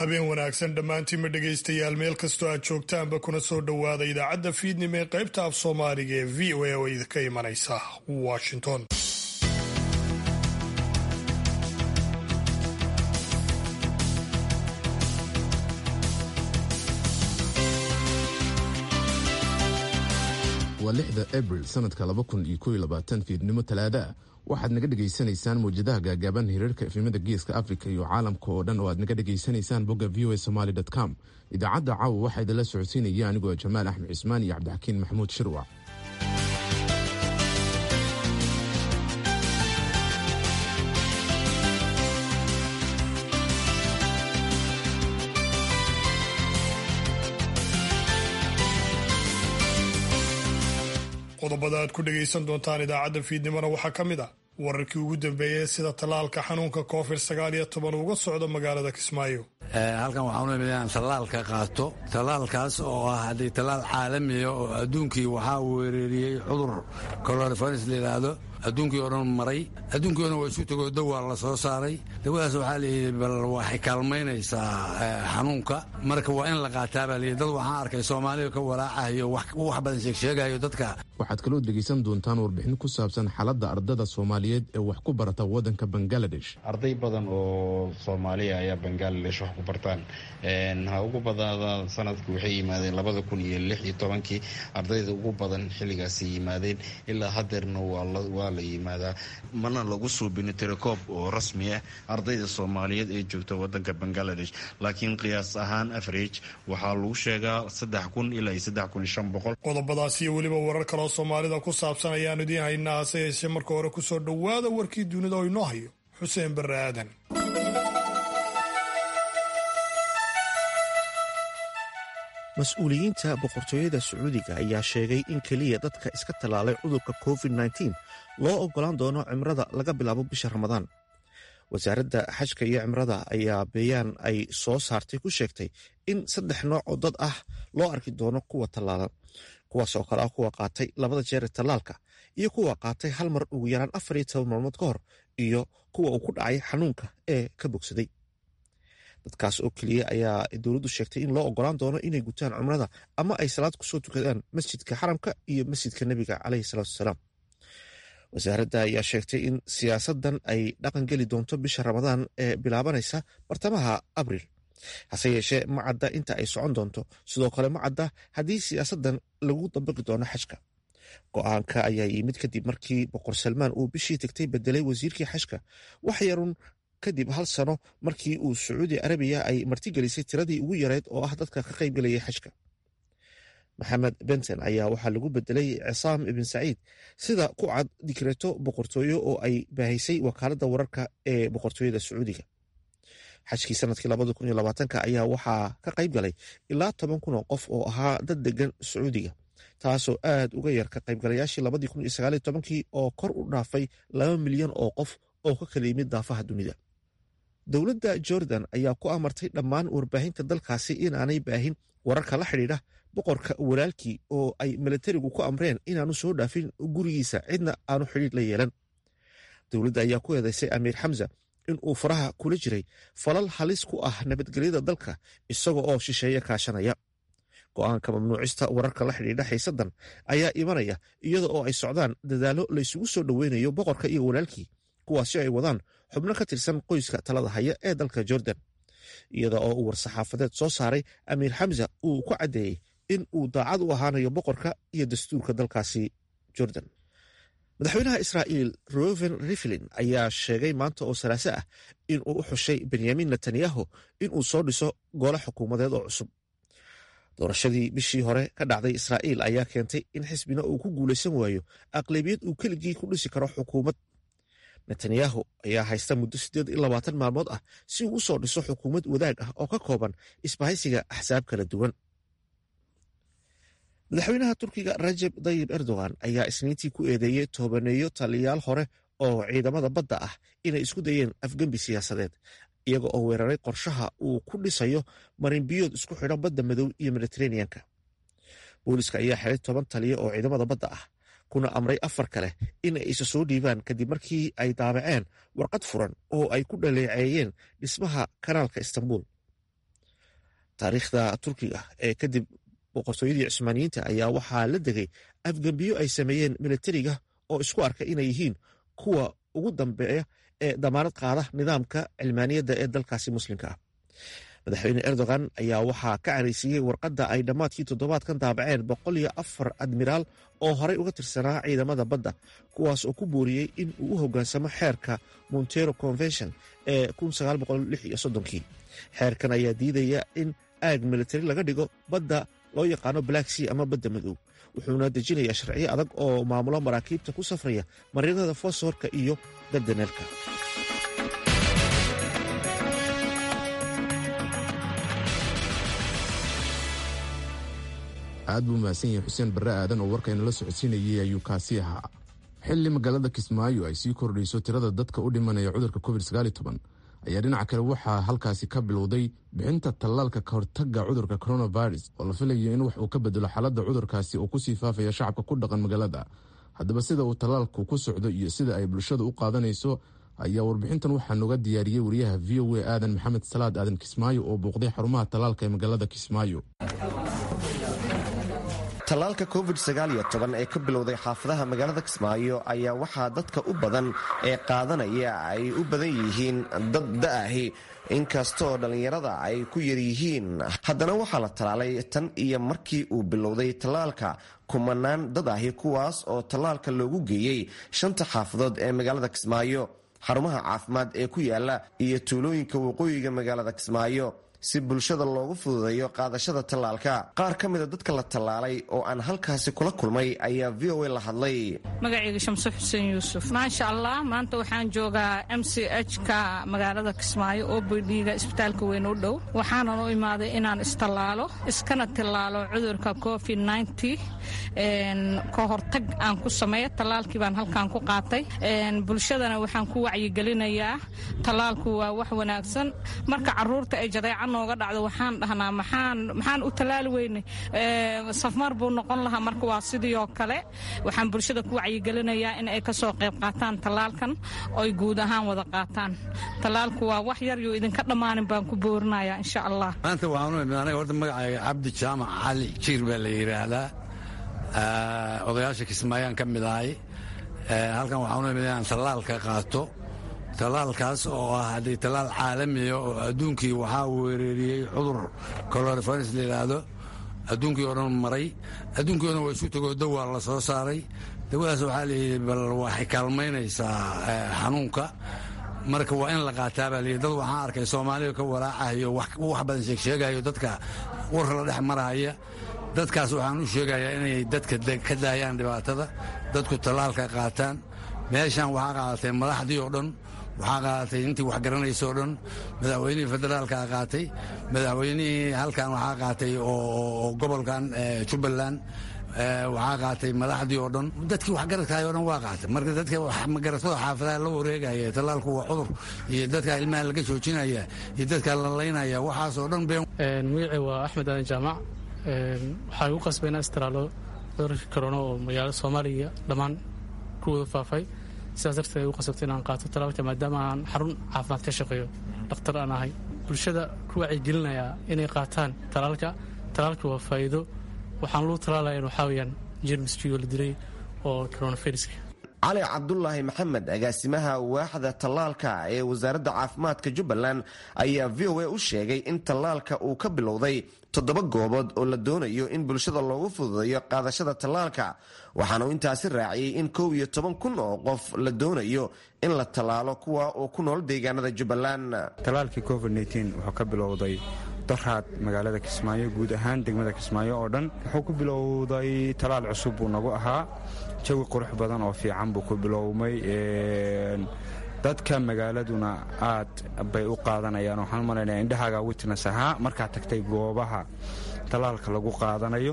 habeen wanaagsan dhammaantiinma dhegaystayaal meel kastoo aad joogtaanba kuna soo dhowaada idaacadda fiidnimo ee qaybta af soomaaliga ee v o a oo idinka imanaysa washington. waa 6 Abril sanadka 2021 fiidnimo talaada waxaad naga dhageysanaysaan mawjadaha gaagaaban hirarka efemada geeska Afrika iyo caalamka oo dhan oo aad naga dhageysanaysaan bogga voasomali.com. idaacadda caawa waxaa idinla socodsiinaya anigoo Jamaal Axmed Cismaan iyo Cabdixakiin Maxamuud Shirwac. qodobada aad ku dhagaysan doontaan idaacadda fiidnimona waxaa ka mid ah wararkii ugu dambeeyey sida tallaalka xanuunka COVID-19 uga socdo magaalada Kismaayo. halkan waxaan u imid inaan tallaalka qaato tallaalkaas oo ah haddii tallaal caalamiya oo adduunkii waxaa weerariyey cudur coronavirus la yidhaahdo adduunkii oo dhan maray adduunkii oo dhan waa isu tegoo dawaa la soo saaray dawadaas waxaa layidhi bal waxay kaalmaynaysaa xanuunka marka waa in la qaataa baa layidhi dad waxaan arkay Soomaaliya ka walaacayo wax badan sheegayo dadka. waxaad kaloo dhegaysan doontaan warbixin ku saabsan xaaladda ardada Soomaaliyeed ee wax ku barata waddanka Bangladesh. arday badan oo Soomaaliya ayaa Bangladesh wax ku bartaan ha ugu badanaadaan sanadkii waxay yimaadeen 2016 ardayda ugu badan xilligaas yimaadeen ilaa hadeerna waa la yimaadaa mana lagu suubin tirakoob oo rasmi ah ardayda Soomaaliyeed ee joogta waddanka Bangladesh laakiin qiyaas ahaan average waxaa lagu sheegaa 3000 ilaa 3500. qodobadaas iyo weliba warar kale oo Soomaalida ku saabsan ayaan idiin haynaa hase yeeshee marka hore ku soo dhowaada warkii dunida oo inoo hayo Xuseen Barre Aadan. mas-uuliyiinta boqortooyada Sacuudiga ayaa sheegay in keliya dadka iska tallaalay cudurka COVID-19 loo ogolaan doono cimrada laga bilaabo bisha Ramadaan. wasaaradda xajka iyo cimrada ayaa bayaan ay soo saartay ku sheegtay in 3 nooc oo dad ah loo arki doono kuwa tallaalan kuwaas oo kale ah kuwa qaatay 2 jeer tallaalka iyo kuwa qaatay hal mar ugu yaraan 14 maalmood ka hor iyo kuwa uu ku dhacay xanuunka ee ka bogsaday. dadkaas oo keliya ayaa dowladdu sheegtay in loo ogolaan doono inay gutaan cumrada ama ay salaad kusoo tukadaan masjidka xaramka iyo masjidka nebiga caleyhi salaatu wasalaam. wasaaradda ayaa sheegtay in siyaasadan ay dhaqan geli doonto bisha Ramadaan ee bilaabanaysa bartamaha Abriil. hase yeeshee ma cadda inta ay socon doonto sidoo kale ma cadda haddii siyaasadan lagu dabaqi doono xajka. go-aanka ayaa yimid kadib markii boqor Salmaan uu bishii tagtay bedelay wasiirkii xajka wax yarun kadib 1 sano markii uu Sacuudi Arabiya ay martigelisay tiradii ugu yareed oo ah dadka ka qaybgalayay xajka. Maxamed Benton ayaa waxaa lagu bedelay Cisaam ibn Saciid sida ku cad dikreeto boqortooyo oo ay baahisay wakaaladda wararka ee boqortooyada Sacuudiga. xajkii sanadkii 2020 ayaa waxaa ka qaybgalay ilaa 10,000 oo qof oo ahaa dad degan Sacuudiga taasoo aad uga yar ka qaybgalayaashii 2019 oo kor u dhaafay 2 milyan oo qof oo ka kala yimid daafaha dunida. dowladda Jordan ayaa ku amartay dhammaan warbaahinta dalkaasi inaanay baahin wararka la xidhiidha boqorka walaalkii oo ay militarigu ku amreen inaanu soo dhaafin gurigiisa cidna aanu xidhiidh la yeelan. dowladda ayaa ku eedaysay Amiir Xamza in uu faraha kula jiray falal halis ku ah nabadgelyada dalka isaga oo shisheeye kaashanaya. go-aanka mamnuucista wararka la xidhiidha xiisadan ayaa imanaya iyada oo ay socdaan dadaallo la isugu soo dhoweynayo boqorka iyo walaalkii kuwaasi ay wadaan xubno ka tirsan qoyska talada haya ee dalka Jordan. iyada oo uu war-saxaafadeed soo saaray Amiir Xamza uu ku caddeeyey in uu daacad u ahaanayo boqorka iyo dastuurka dalkaasi Jordan. madaxweynaha Israa'iil Reuven Rivlin ayaa sheegay maanta oo Salaaso ah in uu u xushay Benyamin Netanyahu in uu soo dhiso gole xukuumadeed oo cusub. doorashadii bishii hore ka dhacday Israa'iil ayaa keentay in xisbina uu ku guulaysan waayo aqlabiyad uu keligii ku dhisi karo xukuumad. Netanyahu ayaa haysta muddo 28 maalmood ah si uu u soo dhiso xukuumad wadaag ah oo ka kooban isbahaysiga axsaab kala duwan. madaxweynaha Turkiga Recep Tayyip Erdogan ayaa isniintii ku eedeeyey toobaneeyo taliyaal hore oo ciidamada badda ah inay isku dayeen afgembi siyaasadeed iyaga oo weeraray qorshaha uu ku dhisayo marinbiyood isku xidhan badda madow iyo Mediterranean-ka. booliska ayaa xiray 10 taliya oo ciidamada badda ah kuna amray 4 kale in ay isa soo dhiibaan kadib markii ay daabaceen warqad furan oo ay ku dhaleeceeyeen dhismaha kanaalka Istanbul. taariikhda turkiga ee kadib boqortooyadii cismaaniyiinta ayaa waxaa la degay afgembiyo ay sameeyeen militariga oo isku arka inay yihiin kuwa ugu dambeeya ee damaanad qaada nidaamka cilmaaniyadda ee dalkaasi muslimka ah. madaxweyne erdogan ayaa waxaa ka caraysiiyey warqadda ay dhammaadkii toddobaadkan daabaceen 104 admiraal oo horey uga tirsanaa ciidamada badda, kuwaas oo ku booriyey in uu u hoggaansamo xeerka Montero Convention ee 1936. xeerkan ayaa diidaya in aag militari laga dhigo badda loo yaqaano Black Sea ama badda madow, wuxuuna dejinayaa sharciyo adag oo maamulo maraakiibta ku safraya marinada fosforka iyo dardaneelka. aad buu mahadsan yahay xuseen barre aadan oo warkayna la socodsiinayay ayuu kaasi ahaa. xilli magaalada Kismaayo ay sii kordhayso tirada dadka u dhimanaya cudurka COVID-19 ayaa dhinaca kale waxaa halkaasi ka bilowday bixinta tallaalka ka hortagga cudurka coronavirus oo la filayo in wax uu ka bedelo xaaladda cudurkaasi oo ku sii faafaya shacabka ku dhaqan magaalada. haddaba sida uu tallaalku ku socdo iyo sida ay bulshada u qaadanayso ayaa warbixintan waxaa nooga diyaariyey wariyaha VOA aadan maxamed salaad aadan Kismaayo oo booqday xarumaha tallaalka ee magaalada Kismaayo. tallaalka covid-19 ee ka bilowday xaafadaha magaalada Kismaayo ayaa waxaa dadka u badan ee qaadanaya ay u badan yihiin dad da'ahi, inkastoo dhallinyarada ay ku yar yihiin. haddana waxaa la tallaalay tan iyo markii uu bilowday tallaalka kumanaan dad ahi, kuwaas oo tallaalka loogu geeyey 5 xaafadood ee magaalada Kismaayo, xarumaha caafimaad ee ku yaala iyo tuulooyinka waqooyiga magaalada Kismaayo, si bulshada loogu fududeeyo qaadashada tallaalka. qaar ka mida dadka la tallaalay oo aan halkaasi kula kulmay ayaa VOA la hadlay. magacayga Shamso Xuseen Yuusuf. maasha Allah, maanta waxaan joogaa MCH-ka magaalada Kismaayo oo BD-ga isbitaalka weyn u dhow. waxaanan u imaaday inaan istallaalo iskana tallaalo cudurka COVID-19 ka hortag aan ku sameeyo. tallaalkii baan halkaan ku qaatay. bulshadana waxaan ku wacyigelinayaa tallaalku waa wax wanaagsan. marka caruurta ay jadeecaan nooga dhacdo waxaan dhahnaa maxaan u tallaali weyne safmar buu noqon lahaa. marka waa sidii oo kale waxaan bulshada ku wacyigelinayaa in ay ka soo qayb qaataan tallaalkan oy guud ahaan wada qaataan. tallaalku waa wax yar yuu idinka dhammaanin baan ku boorinayaa insha Allah. maanta waxaan u imid aniga horta magacayga Cabdi Jaamac Cali Jiir baa la yidhaahdaa. odayaasha Kismaayaan ka mid ahay. halkan waxaan u imid inaan tallaalka qaato. tallaalkaas oo ah haddii tallaal caalamiya oo adduunkii waxaa weerariyey cudur coronavirus la yidhaahdo. adduunkii oo dhan maray. adduunkii oo dhan waa isu tegoo dawaa la soo saaray. dawadaas waxaa layidhi bal waxay kaalmaynaysaa xanuunka. marka waa in la qaataa baa layidhi. dad waxaan arkay Soomaaliya ka walaacayo wax badan sheegsheegayo dadka war la dhex maraya. dadkaas waxaan u sheegayaa inay dadka ka daayaan dhibaatada, dadku tallaalka qaataan. meeshan waxaa qaadatay madaxdii oo dhan, waxaa qaadatay intii wax garanaysa oo dhan. madaxweynihii federaalka qaatay, madaxweynihii halkan waxaa qaatay oo gobolkan Jubbaland waxaa qaatay madaxdii oo dhan. dadkii waxgaradkaay oo dhan waa qaatay. marka dadka magaratada xaafadaha la wareegaya tallaalku waa cudur, iyo dadka ilmaha laga joojinaya iyo dadka la laynaya waxaas oo dhan been. magacay waa Axmed Aadan Jaamac. waxaa igu qasbay inaan istiraalo cudurka corona oo magaalada Soomaaliya dhammaan ku wada faafay. sidaas darteed ay u qasabtay inaan qaato tallaalka maadaama aan xarun caafimaad ka shaqeeyo, dhakhtar aan ahay. bulshada ku wacyigelinayaa inay qaataan tallaalka. tallaalka waa faa'iido. waxaan lagu tallaalayan waxaa weeyaan jeermiskii la dilay oo coronaviruska. cali cabdulaahi maxamed, agaasimaha waaxda tallaalka ee wasaaradda caafimaadka Jubbaland, ayaa VOA u sheegay in tallaalka uu ka bilowday 7 goobood oo la doonayo in bulshada loogu fududeeyo qaadashada tallaalka. waxaana uu intaasi raaciyey in 11,000 oo qof la doonayo in la tallaalo, kuwa oo ku nool deegaanada Jubbaland. tallaalkii COVID-19 wuxuu ka bilowday daraad magaalada Kismaayo, guud ahaan degmada Kismaayo oo dhan. wuxuu ku bilowday tallaal cusub buu nagu ahaa. jawi qurux badan oo fiican buu ku bilowmay. dadka magaaladuna aad bay u qaadanayaan. waxaan u malaynaya indhahaaga witness ahaa markaad tagtay goobaha tallaalka lagu qaadanayo.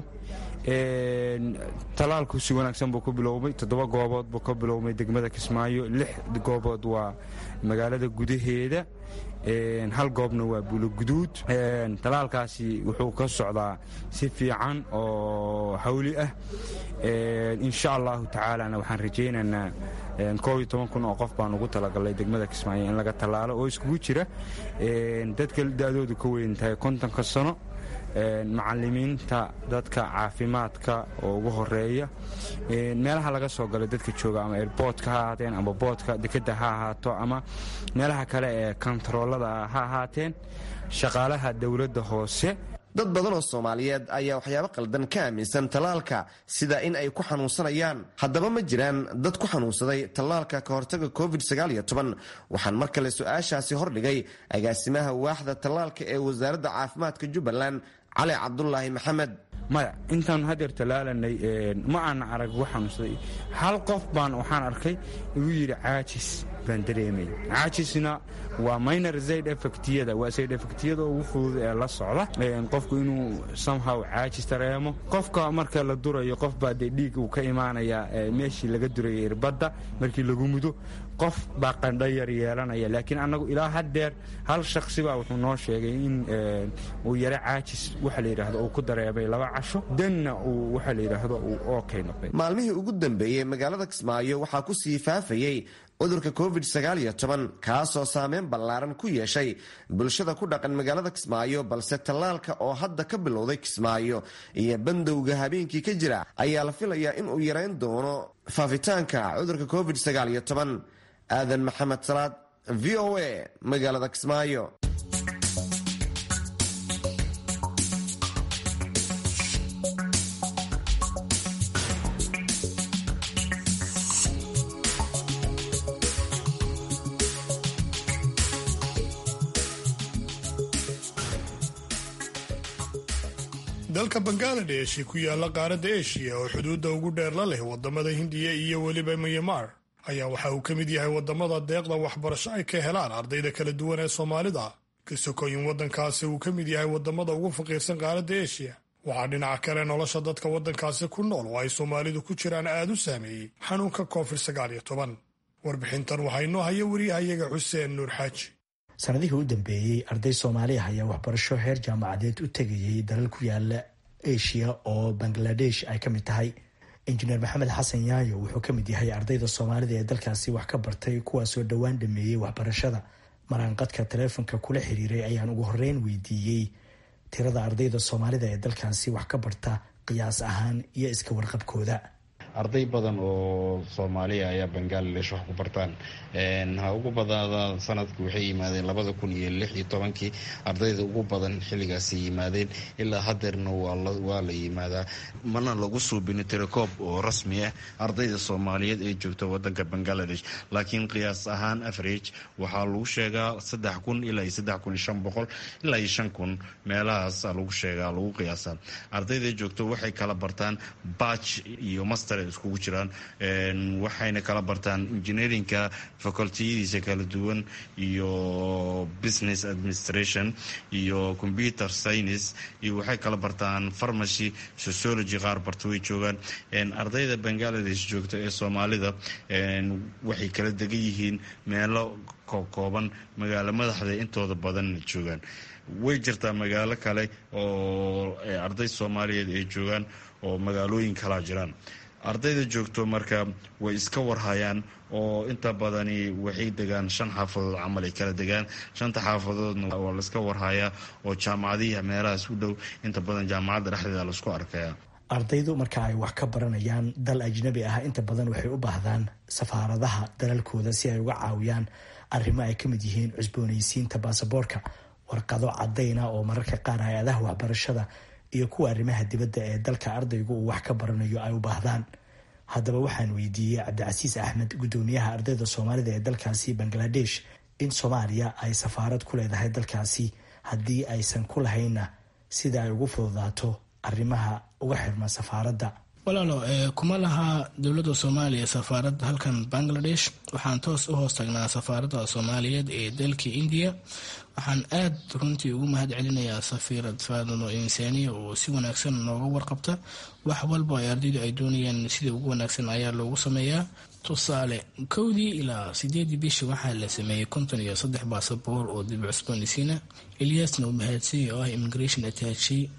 tallaalku si wanaagsan buu ku bilowmay. 7 goobood buu ka bilowmay degmada Kismaayo. 6 goobood waa magaalada gudaheeda. 1 goobna waa Buuloguduud. tallaalkaasi wuxuu ka socdaa si fiican oo hawli ah. insha allahu tacaalana waxaan rajaynaynaa 11,000 oo qof baan ugu talagalay degmada Kismaayo in laga tallaalo, oo iskugu jira dadka da-doodu ka weyn tahay 50 sano macalimiinta dadka caafimaadka oo ugu horeeya meelaha laga soo galo dadka jooga ama airportka ha ahaateen ama boodka dekeda ha ahaato ama meelaha kale ee kontaroolada ha ahaateen shaqaalaha dowladda hoose. dad badan oo Soomaaliyeed ayaa waxyaabo qaldan ka aaminsan talaalka sida in ay ku xanuunsanayaan. haddaba ma jiraan dad ku xanuunsaday talaalka ka hortagga COVID-19? waxaan mar kale su'aashaasi hordhigay agaasimaha waaxda talaalka ee wasaaradda caafimaadka Jubbaland Cali Cabdullaahi Maxamed. maya intaan hadeer talaalanay ma aan arag wax xanuunsaday. hal qof baan waxaan arkay igu yiri caajis baan dareemay. caajisna waa minor side effectiyada, waa side effectiyada ugu fudud ee la socda qofku inuu somehow caajis dareemo. qofka marka la durayo qof baa dhiig uu ka imaanaya meeshii laga durayay irbadda markii lagu mudo, qof baa qandho yar yeelanaya. laakiin anagu ilaa hadeer hal shakhsi baa wuxuu noo sheegay in uu yara caajis waxa la yidhaahdo uu ku dareemay 2 casho danna uu waxa la yidhaahdo uu okay noqday. maalmihii ugu dambeeyey magaalada Kismaayo waxaa ku sii faafayay cudurka COVID-19 kaasoo saameyn ballaaran ku yeeshay bulshada ku dhaqan magaalada Kismaayo, balse talaalka oo hadda ka bilowday Kismaayo iyo bandowga habeenkii ka jira ayaa la filayaa in uu yareyn doono faafitaanka cudurka COVID-19. aadan maxamed salaad, VOA, magaalada Kismaayo. dalka Bangladesh ku yaala qaaradda Aasiya oo xuduudda ugu dheer la leh wadamada Hindiya iyo weliba Myanmar ayaa waxa uu ka mid yahay wadamada deeqda waxbarasho ay ka helaan ardayda kala duwan ee Soomaalida. kasokooyin wadankaasi uu ka mid yahay wadamada ugu faqiirsan qaaradda Aasiya. waxaa dhinaca kale nolosha dadka wadankaasi ku nool oo ay Soomaalidu ku jiraan aad u saameeyay xanuunka COVID-19. warbixintan waxaa inoo haya wariyahayaga Xuseen Nuur Xaaji. sanadihii u dambeeyey arday Soomaali ah ayaa waxbarasho heer jaamacadeed u tegayay dalal ku yaala Aasiya oo Bangladesh ay ka mid tahay. injineer maxamed xasan yaayo wuxuu ka mid yahay ardayda Soomaalida ee dalkaasi wax ka bartay kuwaasoo dhowaan dhameeyey waxbarashada. maraanqadka taleefanka kula xiriiray ayaan ugu horeyn weydiiyey tirada ardayda Soomaalida ee dalkaasi wax ka barta qiyaas ahaan iyo iska warqabkooda. arday badan oo Soomaaliya ayaa Bangladesh wax ku bartaan ha ugu badanaadaan sanadku waxay yimaadeen 2016 ardayda ugu badan xilligaas yimaadeen ilaa hadeerna waa la yimaadaa mana lagu suubin tirakoob oo rasmi ah ardayda Soomaaliyeed ee joogta wadanka Bangladesh, laakiin qiyaas ahaan average waxaa lagu sheegaa 3000 ilaa 3500 ilaa 5000 meelahaas lagu sheegaa lagu qiyaasaa. ardayda joogto waxay kala bartaan batch iyo master iskugu jiraan waxayna kala bartaan engineeringka facultyadiisa kala duwan iyo business administration iyo computer science iyo waxay kala bartaan pharmacy, sociology qaar barta way joogaan. ardayda Bangladesh joogta ee Soomaalida waxay kala degan yihiin meelo kooban magaalo madaxda intooda badan joogaan. way jirtaa magaalo kale oo arday Soomaaliyeed ay joogaan oo magaalooyin kala jiraan. ardayda joogto marka way iska warhayaan oo inta badani waxay degaan 5 xaafadood camal ay kala degaan. 5 xaafadoodna waa la iska warhayaa oo jaamacadaha meelahaas u dhow inta badan jaamacadda dhexdeeda la isku arkaya. ardaydu marka ay wax ka baranayaan dal ajnabi ah inta badan waxay u baahdaan safaaradaha dalalkooda si ay uga caawiyaan arrimo ay ka mid yihiin cusboonaysiinta baasaboorka, warqado cadayna oo mararka qaar hay-adaha waxbarashada iyo kuwa arrimaha dibadda ee dalka ardaygu uu wax ka baranayo ay u baahdaan. haddaba waxaan weydiiyey Cabdicasiis Axmed, gudoomiyaha ardayda Soomaalida ee dalkaasi Bangladesh, in Soomaaliya ay safaarad ku leedahay dalkaasi, haddii aysan ku lahayna sida ay ugu fududaato arrimaha uga xirma safaaradda. walaalo kuma laha dowladda Soomaaliya safaarad halkan Bangladesh. waxaan toos u hoos tagnaa safaaradda Soomaaliyeed ee dalka India. waxaan aad runtii ugu mahad celinayaa safiirad Faadano Insaaniya oo si wanaagsan nooga warqabta wax walba ay ardaydu ay doonayaan sida ugu wanaagsan ayaa loogu sameeyaa. tusaale 1 ilaa 8 bishii waxaa la sameeyey 53 baasaboor oo dib cusboonaysiina. Ilyasna uu mahadsan oo ah immigration attaché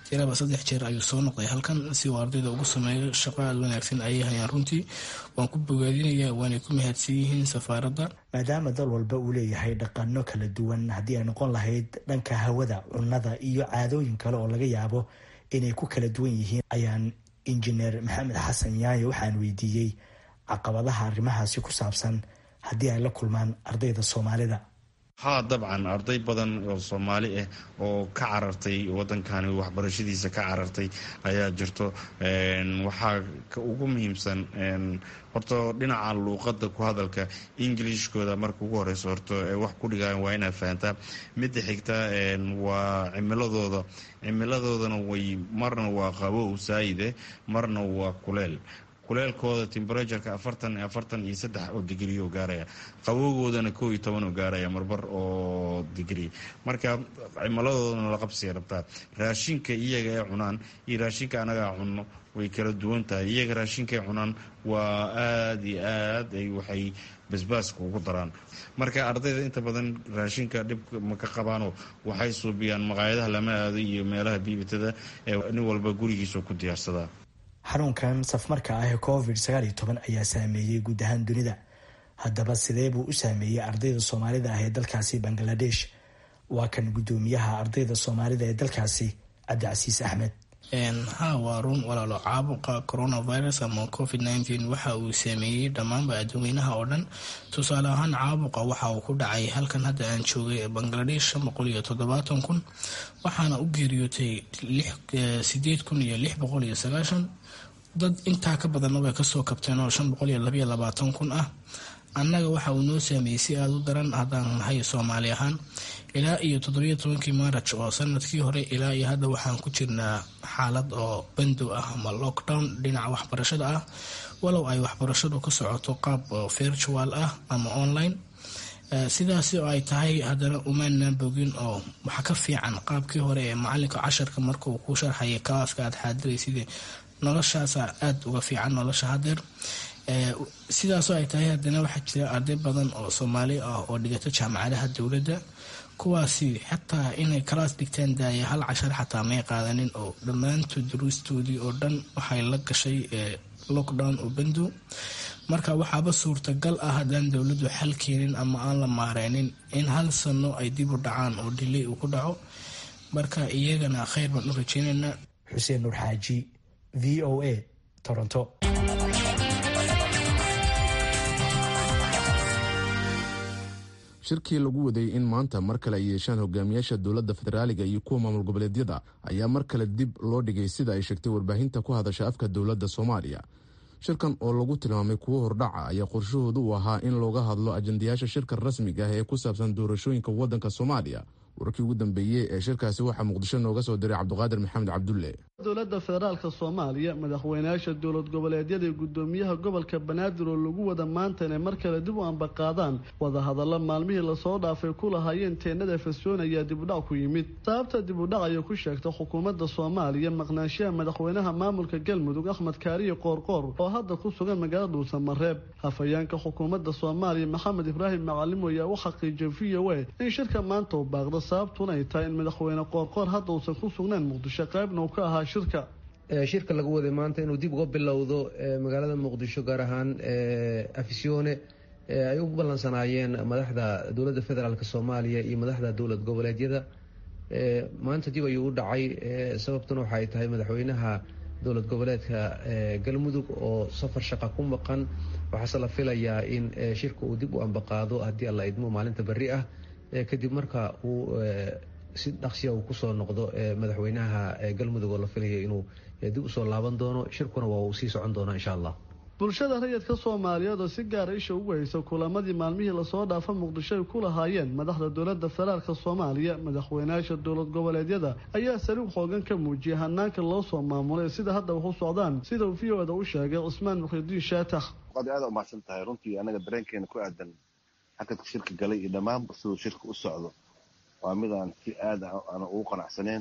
tiraba 3 jeer ayuu soo noqday halkan si uu ardayda ugu sameeyo shaqo aad wanaagsan ayay hayaan runtii waan ku bogaadinayaa waanay ku mahadsan yihiin safaaradda. maadaama dal walba uu leeyahay dhaqano kala duwan haddii ay noqon lahayd dhanka hawada, cunnada iyo caadooyin kale oo laga yaabo inay ku kala duwan yihiin, ayaan injineer maxamed xasan yaayo waxaan weydiiyey caqabadaha arrimahaasi ku saabsan haddii ay la kulmaan ardayda Soomaalida. haa dabcan arday badan oo Soomaali ah oo ka carartay wadankani waxbarashadiisa ka carartay ayaa jirto. waxaa ugu muhiimsan horta dhinaca luuqadda ku hadalka Englishkooda marka ugu horeyso horta wax ku dhigaan waa inaad fahantaa. midda xigta waa cimiladoodana way marna waa qabow saayide marna waa kuleelkooda temperatureka 43 oo digrii oo gaaraya, qabowgoodana 11 oo gaaraya marbar oo digrii. marka cimiladoodana la qabsiya rabtaa. raashinka iyaga ay cunaan iyo raashinka anaga cunno way kala duwan tahay. iyaga raashinka ay cunaan waa aad iyo aad ay waxay basbaaska ugu daraan. marka ardayda inta badan raashinka dhib ma ka qabaano waxay suubiyaan maqaayadaha lama aado iyo meelaha biibitada nin walba gurigiisa ku diyaarsadaa. xanuunkan safmarka ah ee COVID-19 ayaa saameeyey guud ahaan dunida. haddaba sidee buu u saameeyey ardayda Soomaalida ah ee dalkaasi Bangladesh? waa kan gudoomiyaha ardayda Soomaalida ee dalkaasi Cabdicasiis Axmed. waa run walaalo, caabuqa coronavirus ama COVID-19 waxa uu saameeyey dhammaanba adduunweynaha oo dhan. tusaale ahaan caabuqa waxa uu ku dhacay halkan hadda aan joogay ee Bangladesh 570,000 waxaana u geeriyootay 8,690 dad intaa ka badanna way kasoo kabteen oo 522,000 ah. annaga waxa uu noo saameeyey si aada u daran haddaan nahay Soomaali ahaan. ilaa iyo 17 Maarch oo sanadkii hore ilaa iyo hadda waxaan ku jirnaa xaalad oo bandow ah ama lockdown dhinaca waxbarashada ah, walow ay waxbarashadu ka socoto qaab virtual ah ama online. sidaasi oo ay tahay haddana umaanaan bogin oo waxa ka fiican qaabkii hore ee macalinka casharka marka uu ku sharxayay kalaaska aad xaadiraysid. noloshaasa aada uga fiican nolosha hadeer. sidaasoo ay tahay haddana waxaa jira arday badan oo Soomaali ah oo dhigata jaamacadaha dowladda, kuwaasi xataa inay kalaas dhigtaan daaya hal cashar xataa may qaadanin oo dhammaantood duruustoodii oo dhan waxay la gashay lockdown oo bandow. marka waxaaba suurtagal ah haddaan dowladdu xal keenin ama aan la maareynin in hal sano ay dib u dhacaan oo delay uu ku dhaco. marka iyagana khayr baan u rajeynaynaa. Xuseen Nuur Xaaji, VOA, Toronto. shirkii lagu waday in maanta mar kale ay yeeshaan hogaamiyaasha dowladda federaaliga iyo kuwa maamul goboleedyada ayaa mar kale dib loo dhigay sida ay sheegtay warbaahinta ku hadasha afka dowladda Soomaaliya. shirkan oo lagu tilmaamay kuwo hordhaca ayaa qorshahoodu u ahaa in looga hadlo ajandayaasha shirka rasmiga ah ee ku saabsan doorashooyinka waddanka Soomaaliya. warkii ugu dambeeyey ee shirkaasi waxaa Muqdisho nooga soo diray Cabdiqaadir Maxamed Cabdulle. dowladda federaalka Soomaaliya, madaxweynayaasha dowlad goboleedyada iyo gudoomiyaha gobolka Banaadir oo lagu wada maanta inay mar kale dib u ambaqaadaan wada hadallo maalmihii la soo dhaafay ku lahaayeen teenada Efesoon ayaa dib u dhac ku yimid. sababta dib u dhac ay ku sheegtay xukuumadda Soomaaliya maqnaanshaha madaxweynaha maamulka Galmudug Axmed Kaariye Qoorqoor oo hadda ku sugan magaalada Dhuusamareeb. hafayeenka xukuumadda Soomaaliya Maxamed Ibraahim Macallim ayaa u xaqiijiyay VOA in shirka maanta uu baaqdo sababtuna ay tahay in madaxweyne Qoorqoor hadda uusan ku sugnaan Muqdisho qaybna uu ka ahaa shirka lagu waday maanta inuu dib uga bilowdo magaalada Muqdisho gaar ahaan Afisyoone ay u ballansanaayeen madaxda dowladda federaalka Soomaaliya iyo madaxda dowlad goboleedyada. maanta dib ayuu u dhacay. sababtuna waxay tahay madaxweynaha dowlad goboleedka Galmudug oo safar shaqo ku maqan. waxaase la filayaa in shirka uu dib u ambaqaado haddii alla idmo maalinta berri ah kadib marka uu si dhaqsiya uu kusoo noqdo madaxweynaha Galmudug oo la filayo inuu dib u soo laaban doono. shirkuna waa uu sii socon doonaa insha Allah. bulshada rayidka Soomaaliyeed oo si gaar ah isha ugu haysa kulamadii maalmihii la soo dhaafay Muqdisho ay ku lahaayeen madaxda dowladda federaalka Soomaaliya, madaxweynayaasha dowlad goboleedyada ayaa sariig xoogan ka muujiyay hanaanka loo soo maamulay sida hadda wax u socdaan, sida uu VOA u sheegay Cusmaan Mukhdiin Shaatax. qad aad u mahadsan tahay runtii anaga dareenkeena ku aadan hakadka shirka galay iyo dhammaan sidoo shirka u socdo waa mid aan si aad aan ugu qanacsaneen.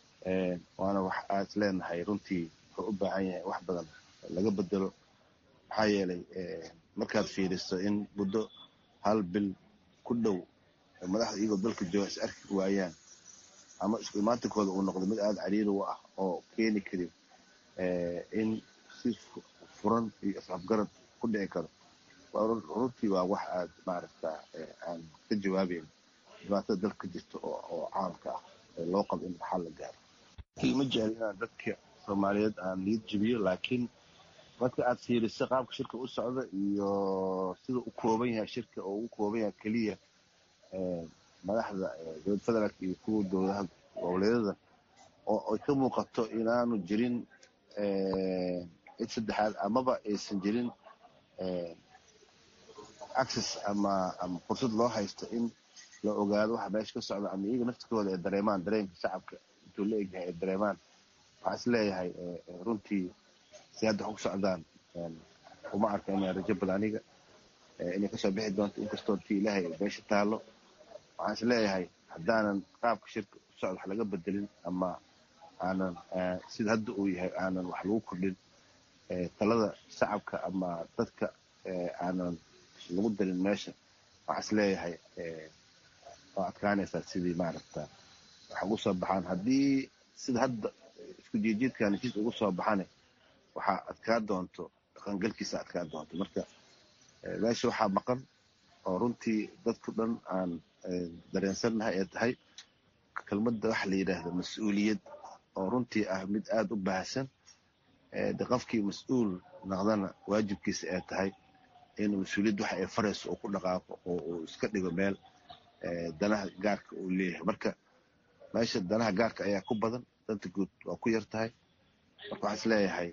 waana wax aad leenahay runtii wuxuu u baahan yahay wax badan laga bedelo. maxaa yeelay markaad fiiriso in muddo hal bil ku dhow madaxda iyagoo dalka jooga is arki waayaan ama isku imaantinkooda uu noqdo mid aada cariiri u ah oo keeni karin in si furan iyo isafgarad ku dhici karo runtii waa wax aad maaragta aan ka jawaabeyn dhibaatada dalka ka jirta oo caalamka ah loo qabo in xal la gaaro ma jecel inaan dadka soomaaliyeed aan niyad jabiyo laakiin marka aad fiiriso qaabka shirka u socda iyo sida u kooban yahay shirka oo u kooban yahay keliya madaxda dowlad federaalka iyo kuwa dowladaha goboleedyada oo ay ka muuqato inaanu jirin cid saddexaad amaba aysan jirin access ama fursad loo haysto in la ogaado waxa meesha ka socda ama iyaga naftikooda ay dareemaan dareenka shacabka intuu la egyahay ay dareemaan waxaa is leeyahay runtii si hadda wax ku socdaan uma arka inay rajo badan aniga inay kasoo bixi doonto inkastoo tii ilaahay meesha taallo waxaan is leeyahay haddaanan qaabka shirka u socda wax laga bedelin ama aanan sida hadda uu yahay aanan wax lagu kordhin talada shacabka ama dadka aanan lagu darin meesha waxaa is leeyahay waa adkaanaysaa sidii maaragta wax ugu soo baxaan haddii sida hadda isku jiijiidkan heshiis ugu soo baxane waxaa adkaa doonto dhaqangalkiisa adkaa doonto marka meesha waxaa maqan oo runtii dadku dhan aan dareensannahay ee tahay kelmadda waxa la yidhaahda mas-uuliyad oo runtii ah mid aada u baahsan de qofkii mas-uul noqdana waajibkiisa ee tahay inuu mas-uuliyad waxa ay farayso oo ku dhaqaaqo oo uu iska dhigo meel danaha gaarka uu leeyahay marka meesha danaha gaarka ayaa ku badan danta guud waa ku yar tahay marka waxaa is leeyahay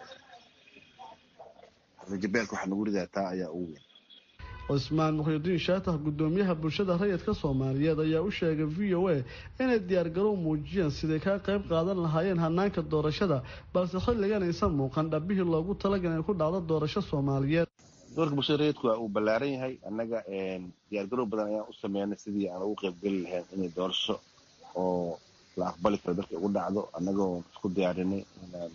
rajabeelka waxaa nagu ridaa taa ayaa ugu weyn cusmaan muxyidiin shaatax gudoomiyaha bulshada rayidka soomaaliyeed ayaa u sheegay v o a inay diyaargarow muujiyeen siday kaa qayb qaadan lahaayeen hanaanka doorashada balse xilligan aysan muuqan dhabihii loogu talagal inay ku dhacdo doorasho soomaaliyeed doorka bulshada rayidku waa uu ballaaran yahay annaga diyaargarow badan ayaan u sameynay sidii aan ugu qaybgeli lahayn inay doorasho oo la aqbali karo dalka ugu dhacdo annagoo isku diyaarinay inaan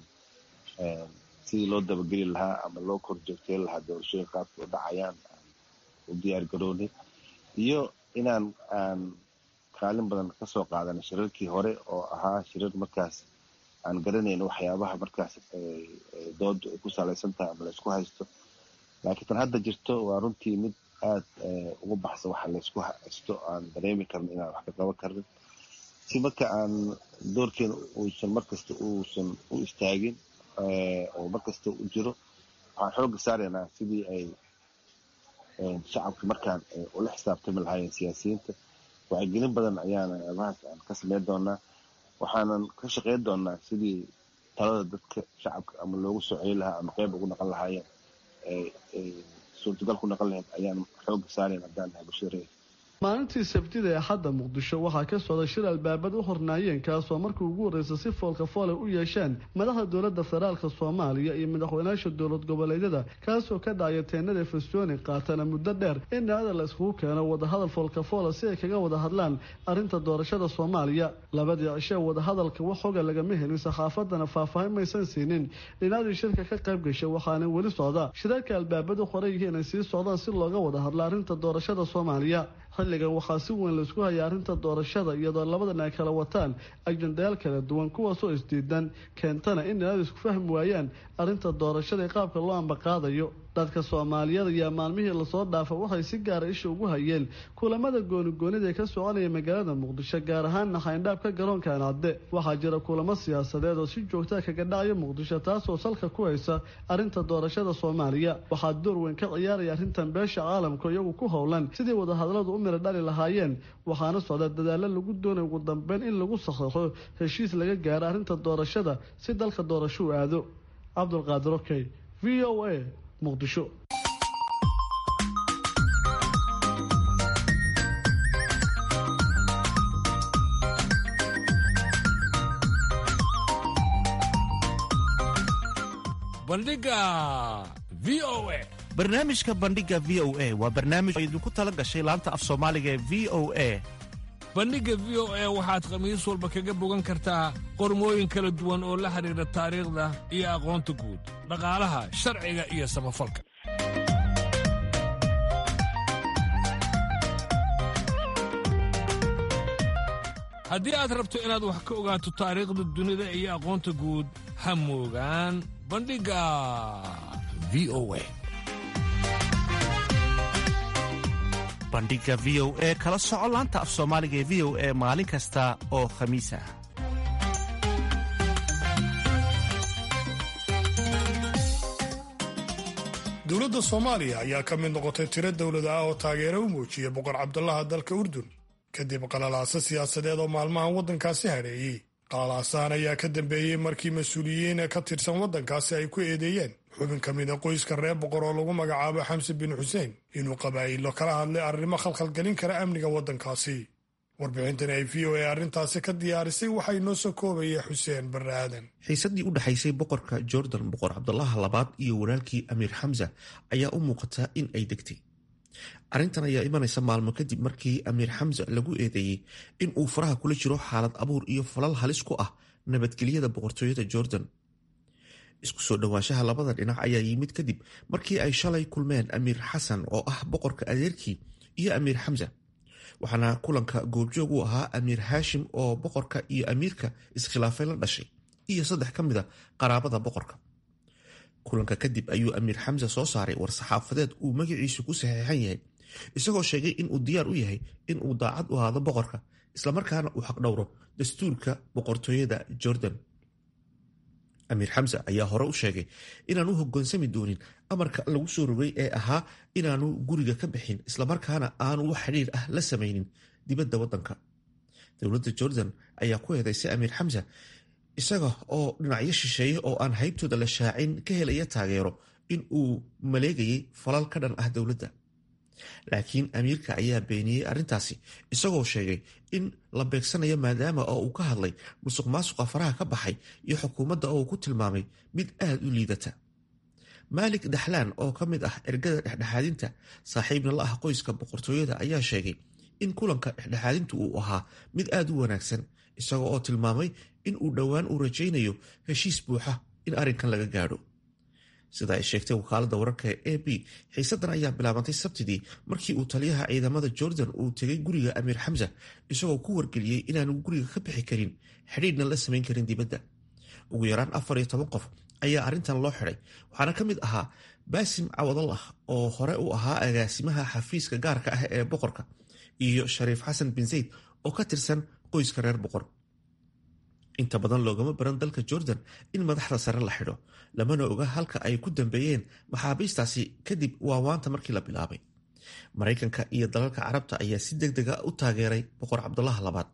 sidii loo dabageli lahaa ama loo korjoogteyn lahaa doorashooyin qaabka u dhacayaan u diyaargaroonay iyo aan kaalin badan ka soo qaadanay shirarkii hore oo ahaa shirar markaas aan garanayno waxyaabaha markaas doodu ay ku salaysan tahay ama laysku haysto laakiin tan hadda jirto waa runtii mid aad ugu baxsan waxa laysku haysto aan dareemi karno inaan wax ka qaban karnin si marka aan doorkeena uusan markasta uusan u istaagin oo markasta u jiro waxaan xooga saaraynaa sidii ay shacabka markaan ula xisaabtami lahaayeen siyaasiyiinta wacyigelin badan ayaana abahaas aan ka sameyn doonaa waxaanan ka shaqeyn doonaa sidii talada dadka shacabka ama loogu soo celi lahaa ama qeyb ugu naqon lahaayeen suurtagal ku naqon lahayd ayaan xooga saarayn haddaan nahay bulshada reer maalintii sabtida ee xadda muqdisho waxaa ka socday shir albaabad u hornaayeen kaasoo markii ugu horreysa si foolka foole u yeesheen madaxda dowladda federaalka soomaaliya iyo madaxweynayaasha dowlad goboleedyada kaasoo ka dhacaya teenada fesoni qaatana muddo dheer in dhacda la iskugu keeno wadahadal foolka foola si ay kaga wada hadlaan arrinta doorashada soomaaliya labadii cishe wadahadalka wax xoga lagama helin saxaafadana faahfaahin maysan siinin dhinacdii shirka ka qayb gashay waxaana weli socda shirarka albaabadu qoran yihiin inay sii socdaan si looga wada hadlo arrinta doorashada soomaaliya xilligan waxaa si weyn laisku haya arrinta doorashada iyadoo labadan ay kala wataan ajendayaal kala duwan kuwaasoo isdiidan keentana in dhinacdu isku fahmi waayaan arrinta doorashada ee qaabka loo ambaqaadayo dadka soomaaliyeed ayaa maalmihii lasoo dhaafa waxay si gaara isha ugu hayeen kulamada goonigoonida ee ka soconaya magaalada muqdisho gaar ahaanna xayndhaabka garoonka ancadde waxaa jira kulamo siyaasadeed oo si joogtaa kaga dhacaya muqdisho taasoo salka ku haysa arrinta doorashada soomaaliya waxaa door weyn ka ciyaaraya arrintan beesha caalamka iyagu ku howlan sidii wadahadaladu u mira dhali lahaayeen waxaana socda dadaalo lagu doonay ugu dambeyn in lagu saxeixo heshiis laga gaaro arrinta doorashada si dalka doorasho u aado cabdulqaadir okey v o a muqdisho bandhiga v o a barnaamijka bandhiga v o a waa barnaamij oo idinku tala gashay laanta af soomaaliga ee v o a bandhigga v o a waxaad khamiis walba kaga bogan kartaa qormooyin kala duwan oo la xidhiidha taariikhda iyo aqoonta guud dhaqaalaha sharciga iyo samafalka haddii aad rabto inaad wax ka ogaato taariikhda dunida iyo aqoonta guud ha moogaan bandhigga v o a bandhigga v o e kala soco laanta af soomaaliga ee v o e maalin kasta oo khamiis ah. dowladda soomaaliya ayaa ka mid noqotay tiro dowlad ah oo taageero u muujiya boqor cabdulaha dalka urdun kadib qalalaasa siyaasadeed oo maalmahan waddankaasi hadheeyey. qalalaasahan ayaa ka dambeeyey markii mas-uuliyiin ka tirsan waddankaasi ay ku eedeeyeen xubin ka mida qoyska reer boqor oo lagu magacaabo xamse bin xuseen inuu qabaa'ilo kala hadlay arrimo khalkhalgelin kara amniga waddankaasi. warbixintan ay v o a arrintaasi ka diyaarisay waxay noo soo koobayay xuseen barre aadan. xiisaddii u dhexaysay boqorka jordan boqor cabdulaha labaad iyo walaalkii amiir xamsa ayaa u muuqataa in ay degtay. arrintan ayaa imanaysa maalmo kadib markii amiir xamsa lagu eedeeyey in uu faraha kula jiro xaalad abuur iyo falal halis ku ah nabadgelyada boqortooyada jordan. isku soo dhowaanshaha labada dhinac ayaa yimid kadib markii ay shalay kulmeen amiir xasan oo ah boqorka adeerkii iyo amiir xamsa, waxaana kulanka goobjoog u ahaa amiir haashim oo boqorka iyo amiirka iskhilaafay la dhashay iyo 3 ka mid a qaraabada boqorka. kulanka kadib ayuu amiir xamsa soo saaray war-saxaafadeed uu magaciisu ku saxeexan yahay, isagoo sheegay in uu diyaar u yahay in uu daacad u ahaado boqorka islamarkaana uu xaqdhowro dastuurka boqortooyada jordan. amiir xamsa ayaa hore u sheegay inaanu hogaansami doonin amarka lagu soo rogay ee ahaa inaanu guriga ka bixin islamarkaana aanu wax xidhiir ah la samaynin dibadda waddanka. dowladda jordan ayaa ku eedaysay amiir xamsa isaga oo dhinacyo shisheeye oo aan haybtooda la shaacin ka helaya taageero in uu maleegayay falal ka dhan ah dowladda. laakiin amiirka ayaa beeniyey arrintaasi isagoo sheegay in la beegsanayo maadaama oo uu ka hadlay musuq maasuqa faraha ka baxay iyo xukuumadda oo uu ku tilmaamay mid aad u liidata. maalik daxlaan oo ka mid ah ergada dhexdhexaadinta saaxiibna la ah qoyska boqortooyada ayaa sheegay in kulanka dhexdhexaadintu uu ahaa mid aad u wanaagsan, isagoo oo tilmaamay in uu dhowaan uu rajaynayo heshiis buuxa in arrinkan laga gaadho. sida ay sheegtay wakaaladda wararka ee AP, xiisaddan ayaa bilaabantay sabtidii markii uu taliyaha ciidamada jordan uu tegay guriga amiir xamsa isagoo ku wargeliyey inaanu guriga ka bixi karin xidhiidhna la samayn karin dibadda. ugu yaraan 14 qof ayaa arrintan loo xidhay, waxaana ka mid ahaa baasim cawadallah oo hore u ahaa agaasimaha xafiiska gaarka ah ee boqorka iyo shariif xasan bin zayd oo ka tirsan qoyska reer boqor. inta badan loogama baran dalka jordan in madaxda sare la xidho, lamana oga halka ay ku dambeeyeen maxaabiistaasi kadib waawaanta markii la bilaabay. maraykanka iyo dalalka carabta ayaa si degdega u taageeray boqor cabdulaha labaad.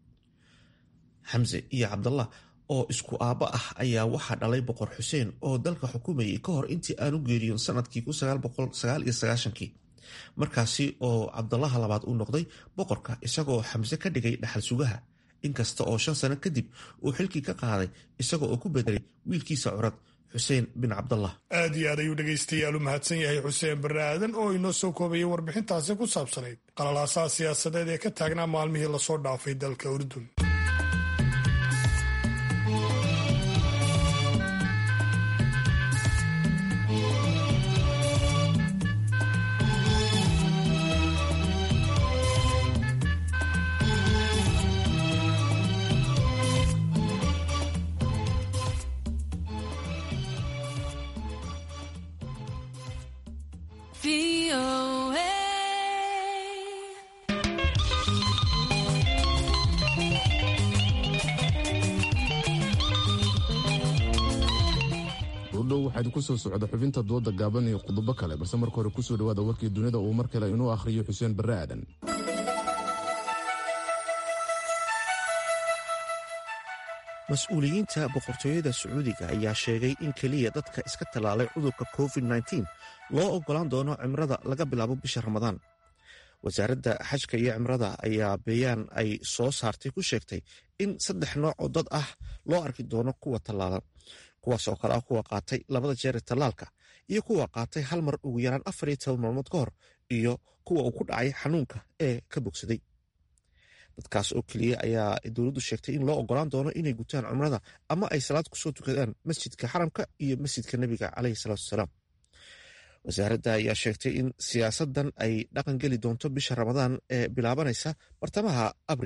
xamse iyo cabdallah oo isku aabbo ah ayaa waxaa dhalay boqor xuseen oo dalka xukumayay ka hor intii aanu geeriyoon sanadkii 1999, markaasi oo cabdulaha labaad uu noqday boqorka isagoo xamse ka dhigay dhaxal sugaha, inkasta oo 5 sano kadib uu xilkii ka qaaday isaga oo ku bedelay wiilkiisa curad xuseen bin cabdallah. aad iyo aad ayuu dhegaystayaal u mahadsan yahay xuseen barre aadan oo inoo soo koobayay warbixintaasi ku saabsanayd qalalaasaha siyaasadeed ee ka taagnaa maalmihii lasoo dhaafay dalka urdun. waxaad ku soo socda xubinta dooda gaaban iyo qodobo kale, balse marka hore kusoo dhawaada warkii dunida uu mar kale inuu akhriyo xuseen barre aadan. mas-uuliyiinta boqortooyada sacuudiga ayaa sheegay in keliya dadka iska tallaalay cudurka covid-19 loo ogolaan doono cimrada laga bilaabo bisha ramadaan. wasaaradda xajka iyo cimrada ayaa bayaan ay soo saartay ku sheegtay in 3 nooc oo dad ah loo arki doono kuwa tallaalan, kuwaas oo kale ah kuwa qaatay 2 jeer tallaalka iyo kuwa qaatay hal mar ugu yaraan 14 maalmood ka hor iyo kuwa uu ku dhacay xanuunka ee ka bogsaday. dadkaas oo keliya ayaa dowladdu sheegtay in loo ogolaan doono inay gutaan cumrada ama ay salaad kusoo tukadaan masjidka xaramka iyo masjidka nebiga caleyhi salaatu wasalaam. wasaaradda ayaa sheegtay in siyaasadan ay dhaqan geli doonto bisha ramadaan ee bilaabanaysa bartamaha abriil,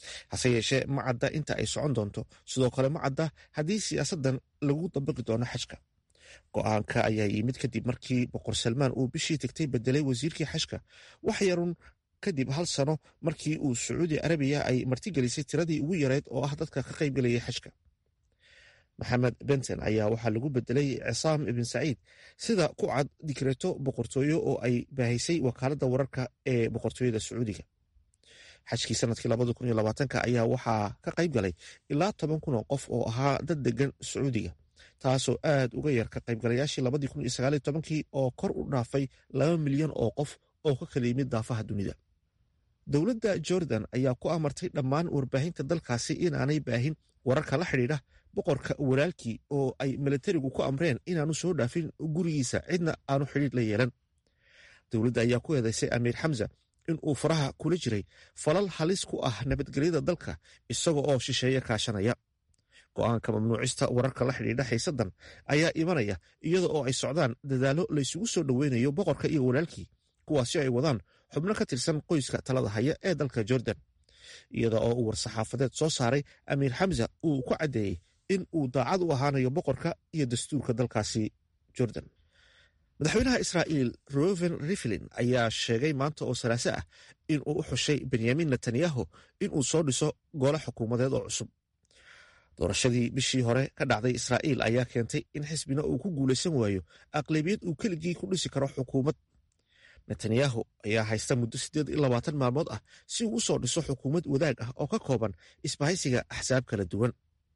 hase yeeshee ma cadda inta ay socon doonto, sidoo kale ma cadda haddii siyaasaddan lagu dabaqi doono xajka. go-aanka ayaa yimid kadib markii boqor salmaan uu bishii tegtay bedelay wasiirkii xajka wax yarun kadib 1 sano markii uu sacuudi arabiya ay martigelisay tiradii ugu yareed oo ah dadka ka qaybgelayay xajka. maxamed benton ayaa waxaa lagu bedelay cisaam ibn saciid sida ku cad dikreeto boqortooyo oo ay baahisay wakaaladda wararka ee boqortooyada sacuudiga. xajkii sanadkii 2020 ayaa waxaa ka qayb galay ilaa 10,000 oo qof oo ahaa dad degan sacuudiga, taasoo aad uga yar ka qaybgalayaashii 2019 oo kor u dhaafay 2 milyan oo qof oo ka kala yimid daafaha dunida. dowladda jordan ayaa ku amartay dhammaan warbaahinta dalkaasi inaanay baahin wararka la xidhiidha boqorka walaalkii oo ay milatarigu ku amreen inaanu soo dhaafin gurigiisa cidna aanu xidhiidh la yeelan. dowladda ayaa ku eedaysay amiir xamza in uu faraha kula jiray falal halis ku ah nabadgelyada dalka isaga oo shisheeye kaashanaya. go-aanka mamnuucista wararka la xidhiidha xiisaddan ayaa imanaya iyada oo ay socdaan dadaallo laysugu soo dhoweynayo boqorka iyo walaalkii, kuwaasi ay wadaan xubno ka tirsan qoyska talada haya ee dalka jordan, iyada oo uu war-saxaafadeed soo saaray amiir xamza uu ku caddeeyey in uu daacad u ahaanayo boqorka iyo dastuurka dalkaasi jordan. madaxweynaha israa'iil reuven rivlin ayaa sheegay maanta oo salaaso ah in uu u xushay benyamin netanyahu inuu soo dhiso gole xukuumadeed oo cusub. doorashadii bishii hore ka dhacday israa'iil ayaa keentay in xisbina uu ku guulaysan waayo aqlabiyad uu keligii ku dhisi karo xukuumad. netanyahu ayaa haysta muddo 28 maalmood ah si uu u soo dhiso xukuumad wadaag ah oo ka kooban isbahaysiga axsaab kala duwan.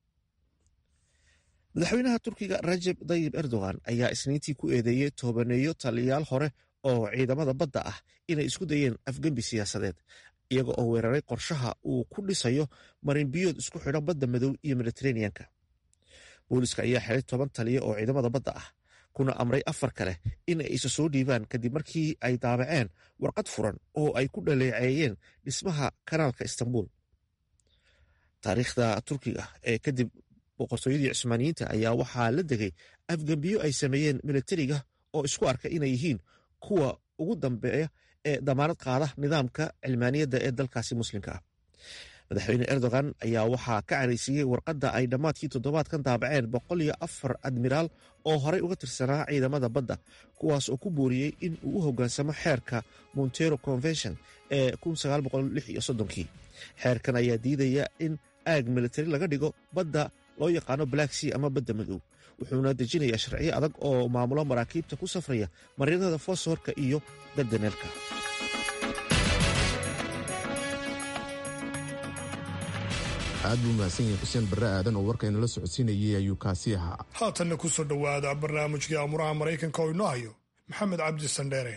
madaxweynaha turkiga rajeb tayyib erdogan ayaa isniintii ku eedeeyey toobaneeyo taliyayaal hore oo ciidamada badda ah inay isku dayeen afgembi siyaasadeed, iyaga oo weeraray qorshaha uu ku dhisayo marinbiyood isku xidhan badda madow iyo mediteraneanka. booliska ayaa xiray 10 taliya oo ciidamada badda ah, kuna amray 4 kale in ay isa soo dhiibaan kadib markii ay daabaceen warqad furan oo ay ku dhaleeceeyeen dhismaha kanaalka istanbul. taariikhda turkiga ee kadib boqortooyadii cusmaaniyiinta ayaa waxaa la degay afgembiyo ay sameeyeen militariga oo isku arka inay yihiin kuwa ugu dambeeya ee damaanad qaada nidaamka cilmaaniyadda ee dalkaasi muslimka ah. madaxweyne erdogan ayaa waxaa ka caraysiiyey warqadda ay dhammaadkii toddobaadkan daabaceen 104 admiraal oo horey uga tirsanaa ciidamada badda, kuwaas oo ku booriyey in uu u hoggaansamo xeerka montero convention ee 1936. xeerkan ayaa diidaya in aag militari laga dhigo badda loo yaqaano black sea ama badda madow, wuxuuna dejinayaa sharciyo adag oo maamulo maraakiibta ku safraya marinada fosforka iyo dardaneelka. aad buu mahadsan yahay xuseen barre aadan oo warkayna la socodsiinayay ayuu kaasi ahaa. haatanna ku soo dhowaada barnaamijkii amuraha maraykanka oo inoo hayo maxamed cabdi sandheere.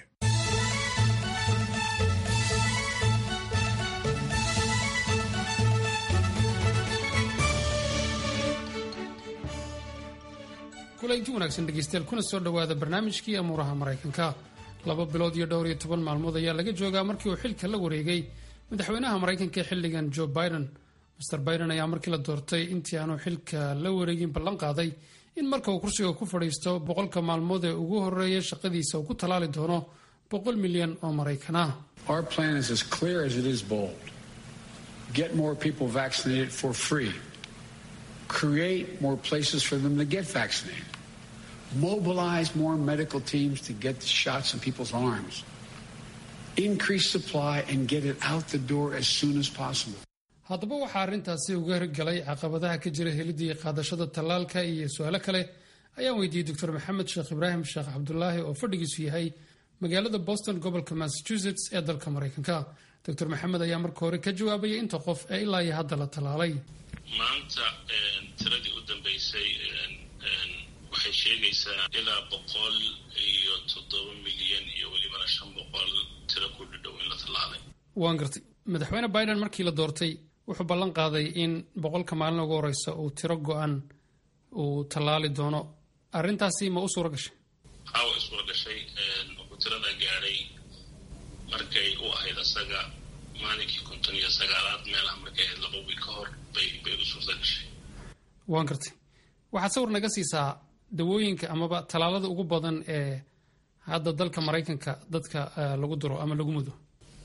kulanti wanaagsan dhegeystayaal, kuna soo dhowaada barnaamijkii amuuraha maraykanka. 2 bilood iyo dhowr iyo 10 maalmood ayaa laga joogaa markii uu xilka la wareegay madaxweynaha maraykanka ee xilligan joe biden. master biden ayaa markii la doortay intii aanu xilka la wareegin ballan qaaday in marka uu kursiga ku fadhiisto 100 maalmood ee ugu horeeya shaqadiisa uu ku talaali doono 100 milyan oo maraykan ah. Our plan is as clear as it is bold. Get more people vaccinated for free. Create more places for them to get vaccinated. Mobilize more medical teams to get the shots in people's arms. Increase supply and get it out the door as soon as possible. haddaba waxaa arrintaasi uga hirgalay caqabadaha ka jira helidii qaadashada tallaalka iyo su-aalo kale ayaan weydiiyey doctor maxamed sheekh ibraahim sheekh cabdulaahi oo fadhigiisu yahay magaalada boston gobolka massachusetts ee dalka maraykanka. doctor maxamed ayaa marka hore ka jawaabaya inta qof ee ilaa iyo hadda la tallaalay. maanta tiradii u dambeysay waxay sheegaysaa ilaa 107 milyan iyo welibana 500 tiro ku dhadhow in la tallaalay. waan gartay. madaxweyne biden markii la doortay wuxuu ballan qaaday in 100 maalin ugu horeysa uu tiro go-an uu tallaali doono. arrintaasi ma u suura gashay? waa u suura gashay. wuxuu tirada gaadhay markay u ahayd asaga maalinkii 59aad meelaha markay ahayd 2 wiil ka hor bay u suurta gashay. waan gartay. waxaad sawir naga siisaa dawooyinka amaba tallaalada ugu badan ee hadda dalka maraykanka dadka lagu duro ama lagu mudo.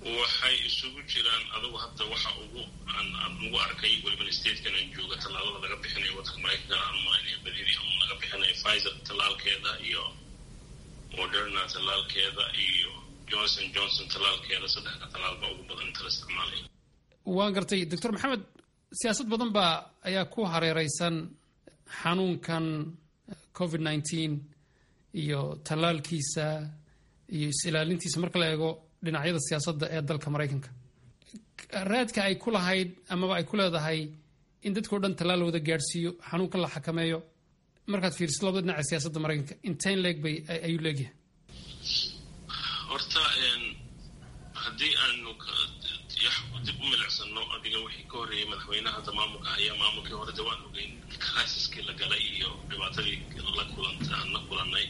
waxay isugu jiraan adugu hadda waxa aan ugu arkay weliba statekan aan jooga tallaalada laga bixinayo waddanka maraykanka aan malaynaya badidii aan laga bixinayo Pfizer tallaalkeeda iyo Moderna tallaalkeeda iyo Johnson tallaalkeeda saddexda tallaalba ugu badan inta la isticmaalay. waan gartay Dr. Maxamed siyaasad badan baa ayaa ku hareeraysan xanuunkan COVID-19 iyo tallaalkiisa iyo is-ilaalintiisa marka la eego dhinacyada siyaasadda ee dalka Mareykanka. Raadka ay ku lahayd amaba ay ku leedahay in dadkoo dhan tallaal wada gaarsiiyo xanuunkan la xakameeyo markaad fiiriso labada dhinaca siyaasadda Mareykanka inteen leeg bay ayuu leegyahay. horta haddii aanu dib u milicsano adiga wixii ka horreeyay madaxweynaha hadda maamulka ayaa maamulkii hore dawaan ogeyn criisiskii la galay iyo dhibaatadii la kulannay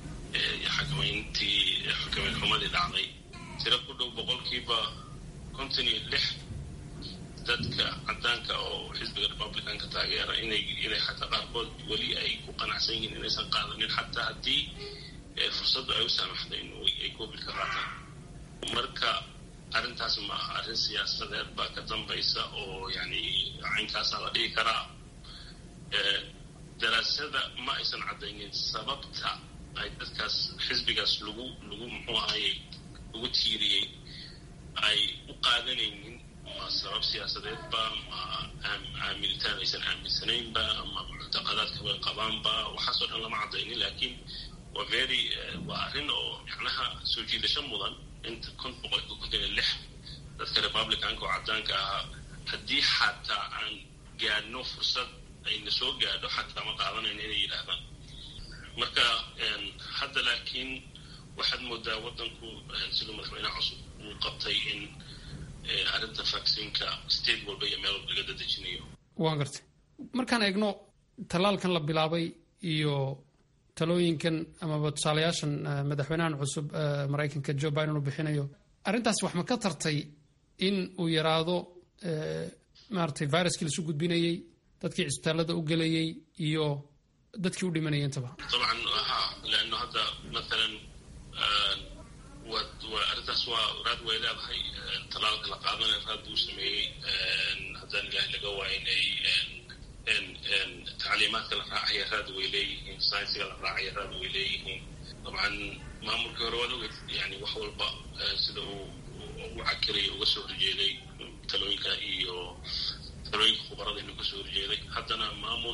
xakameyn xumadii dhacday tiro ku dhow 56% dadka caddaanka oo xisbiga republicanka taageera inay xataa qaarkood weli ay ku qanacsan yihiin inaysan qaadanin xataa haddii fursaddu ay u saamaxday in ay covid ka qaataan. marka arrintaas ma aha arrin siyaasadeed baa ka dambaysa oo yani caynkaasaa la dhihi karaa. daraasada ma aysan caddaynin sababta ay dadkaas xisbigaas lagu muxuu ahaye ugu tiiriyey ay u qaadanaynin ma sabab siyaasadeedba ma aaminitaan aysan aaminsanaynba ma muctaqadaadkaba qabaanba waxaasoo dhan lama caddaynin laakiin waa arrin oo macnaha soo jiidasho mudan inta 156 dadka republicanka oo caddaanka ahaa haddii xataa aan gaadhno fursad ayna soo gaadho xataa ma qaadanayna inay yidhaahdaan. marka hadda laakiin waxaad moodaa waddanku siduu madaxweynaha cusub uu qabtay in arrinta vaccinka state walba iyo meel walba laga dadejinayo. waan gartay markaan eegno tallaalkan la bilaabay iyo talooyinkan amaba tusaalayaashan madaxweynahan cusub Mareykanka Joe Biden uu bixinayo arrintaas wax ma ka tartay in uu yaraado maartay viruskii la soo gudbinayay dadkii cisbitaalada u gelayay iyo dadkii u dhimanayay intaba. طبعا لانه هذا مثلا وارتاس وراد ويلاد هي طلال la qaadanay raad uu sameeyay hadan ilaahay laga waayay ان تعليمات la raacay raad weelay science la raacay raad weelay طبعا maamulka hore yani wax walba sida uu cakiray uga soo horjeeday talooyinka iyo talooyinka khubarada inuu ka soo horjeeday haddana maamul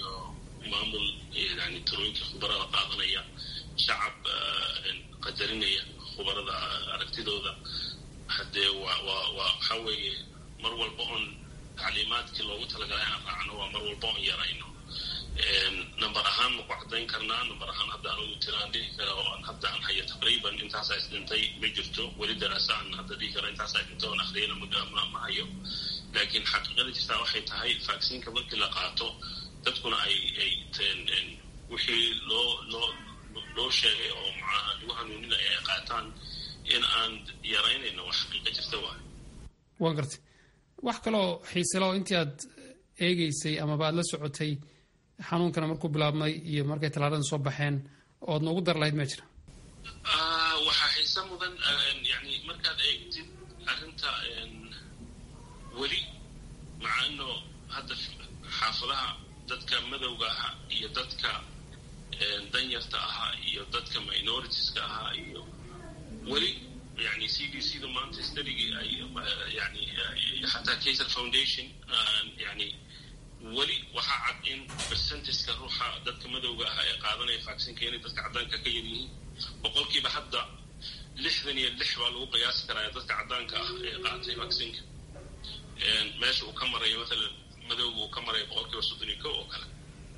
yani talooyinka khubarada qaadanaya shacab qadarinaya khubarada aragtidooda haddee waxa weeye mar walba oon tacliimaadkii loogu talagalay aan raacno waa mar walba oon yarayno number ahaan ma ku caddayn karnaa number ahaan hadda anugu tiraan dhihi kara oo aan hadda aan hayo taqriiban intaasaa isdhintay ma jirto weli daraasa aan hadda dhihi kara intaasaa isdhintay oon akhriyana ma hayo laakiin xaqiiqada jirtaa waxay tahay vaccine-ka markii la qaato dadkuna ay wixii loo sheegay oo macnaha lagu hanuuninaya ay qaataan in aan yaraynayno wax xaqiiqa jirta waayo. waan gartay wax kaloo xiiselo intii aad eegeysay amaba aad la socotay xanuunkana markuu bilaabmay iyo markay tallaaladan soo baxeen ood noogu dar lahayd ma jira? waxaa xiise mudan yani markaad eegtid arrinta weli maca ino hadda xaafadaha dadka madowga ahaa iyo dadka danyarta ahaa iyo dadka minoritiska ahaa iyo weli يعني CDC ده maanta study يعني حتى Kaiser Foundation يعني weli waxa cad in percentage-ka ruuxa dadka madowga ah ay qaadanaya vaccine-ka inay dadka caddaanka ka yar yihiin boqolkiiba hadda 66 baa lagu qiyaasi karaa dadka caddaanka ah ee qaatay vaccine-ka meesha uu ka marayo مثلا madowga uu ka marayo boqolkiiba 31 oo kale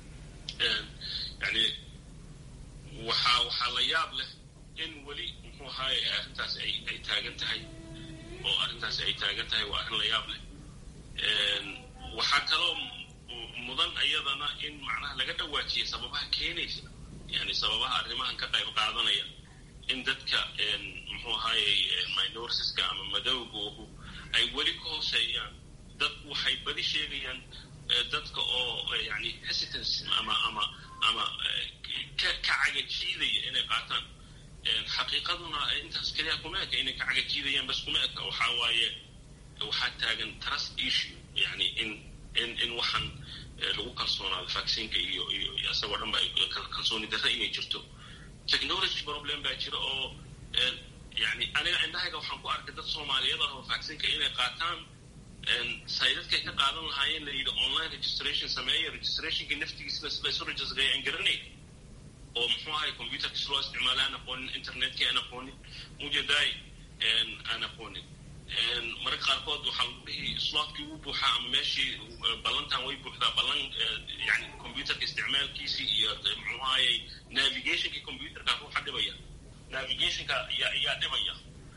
يعني waxa la yaab leh in weli muxuu ahaay arrintaas ay taagan tahay oo arrintaas ay taagan tahay waa arrin la yaab leh waxaa kaloo mudan ayadana in macnaha laga dhawaajiyo sababaha keenaysa yani sababaha arrimahan ka qayb qaadanaya in dadka muxuu ahaayey minoritiska ama madowgoogu ay weli ka hooseeyaan dadku waxay badi sheegayaan dadka oo yani hesitance ama ka cagajiidaya inay qaataan xaqiiqaduna intaas keliya kuma eka inay ka cagajiidayaan bas kuma eka waxaa waaye waxaa taagan trust issue yani in waxaan lagu kalsoonaado vaccineka iyo isagoo dhan ba kalsooni darre inay jirto technology problem baa jira oo yani aniga indhahayga waxaan ku arkay dad soomaaliyeed ah oo vaccineka inay qaataan saydadkay ka qaadan lahaayeen la yidhi online registration sameeya registrationka naftigiisna sida isu registraya aan garanayn oo muxuu ahay computerkiis loo isticmaala aan aqoonin internetkii aan aqoonin mujadaay aan aqoonin mararka qaarkood waxaa lagu dhihi slotkii wuu buuxaa ama meeshii ballantan way buuxdaa ballan yani computerka isticmaalkiisii iyo muxuu ahayey navigationkii computerka ruuxa dhibaya navigationka ayaa dhibaya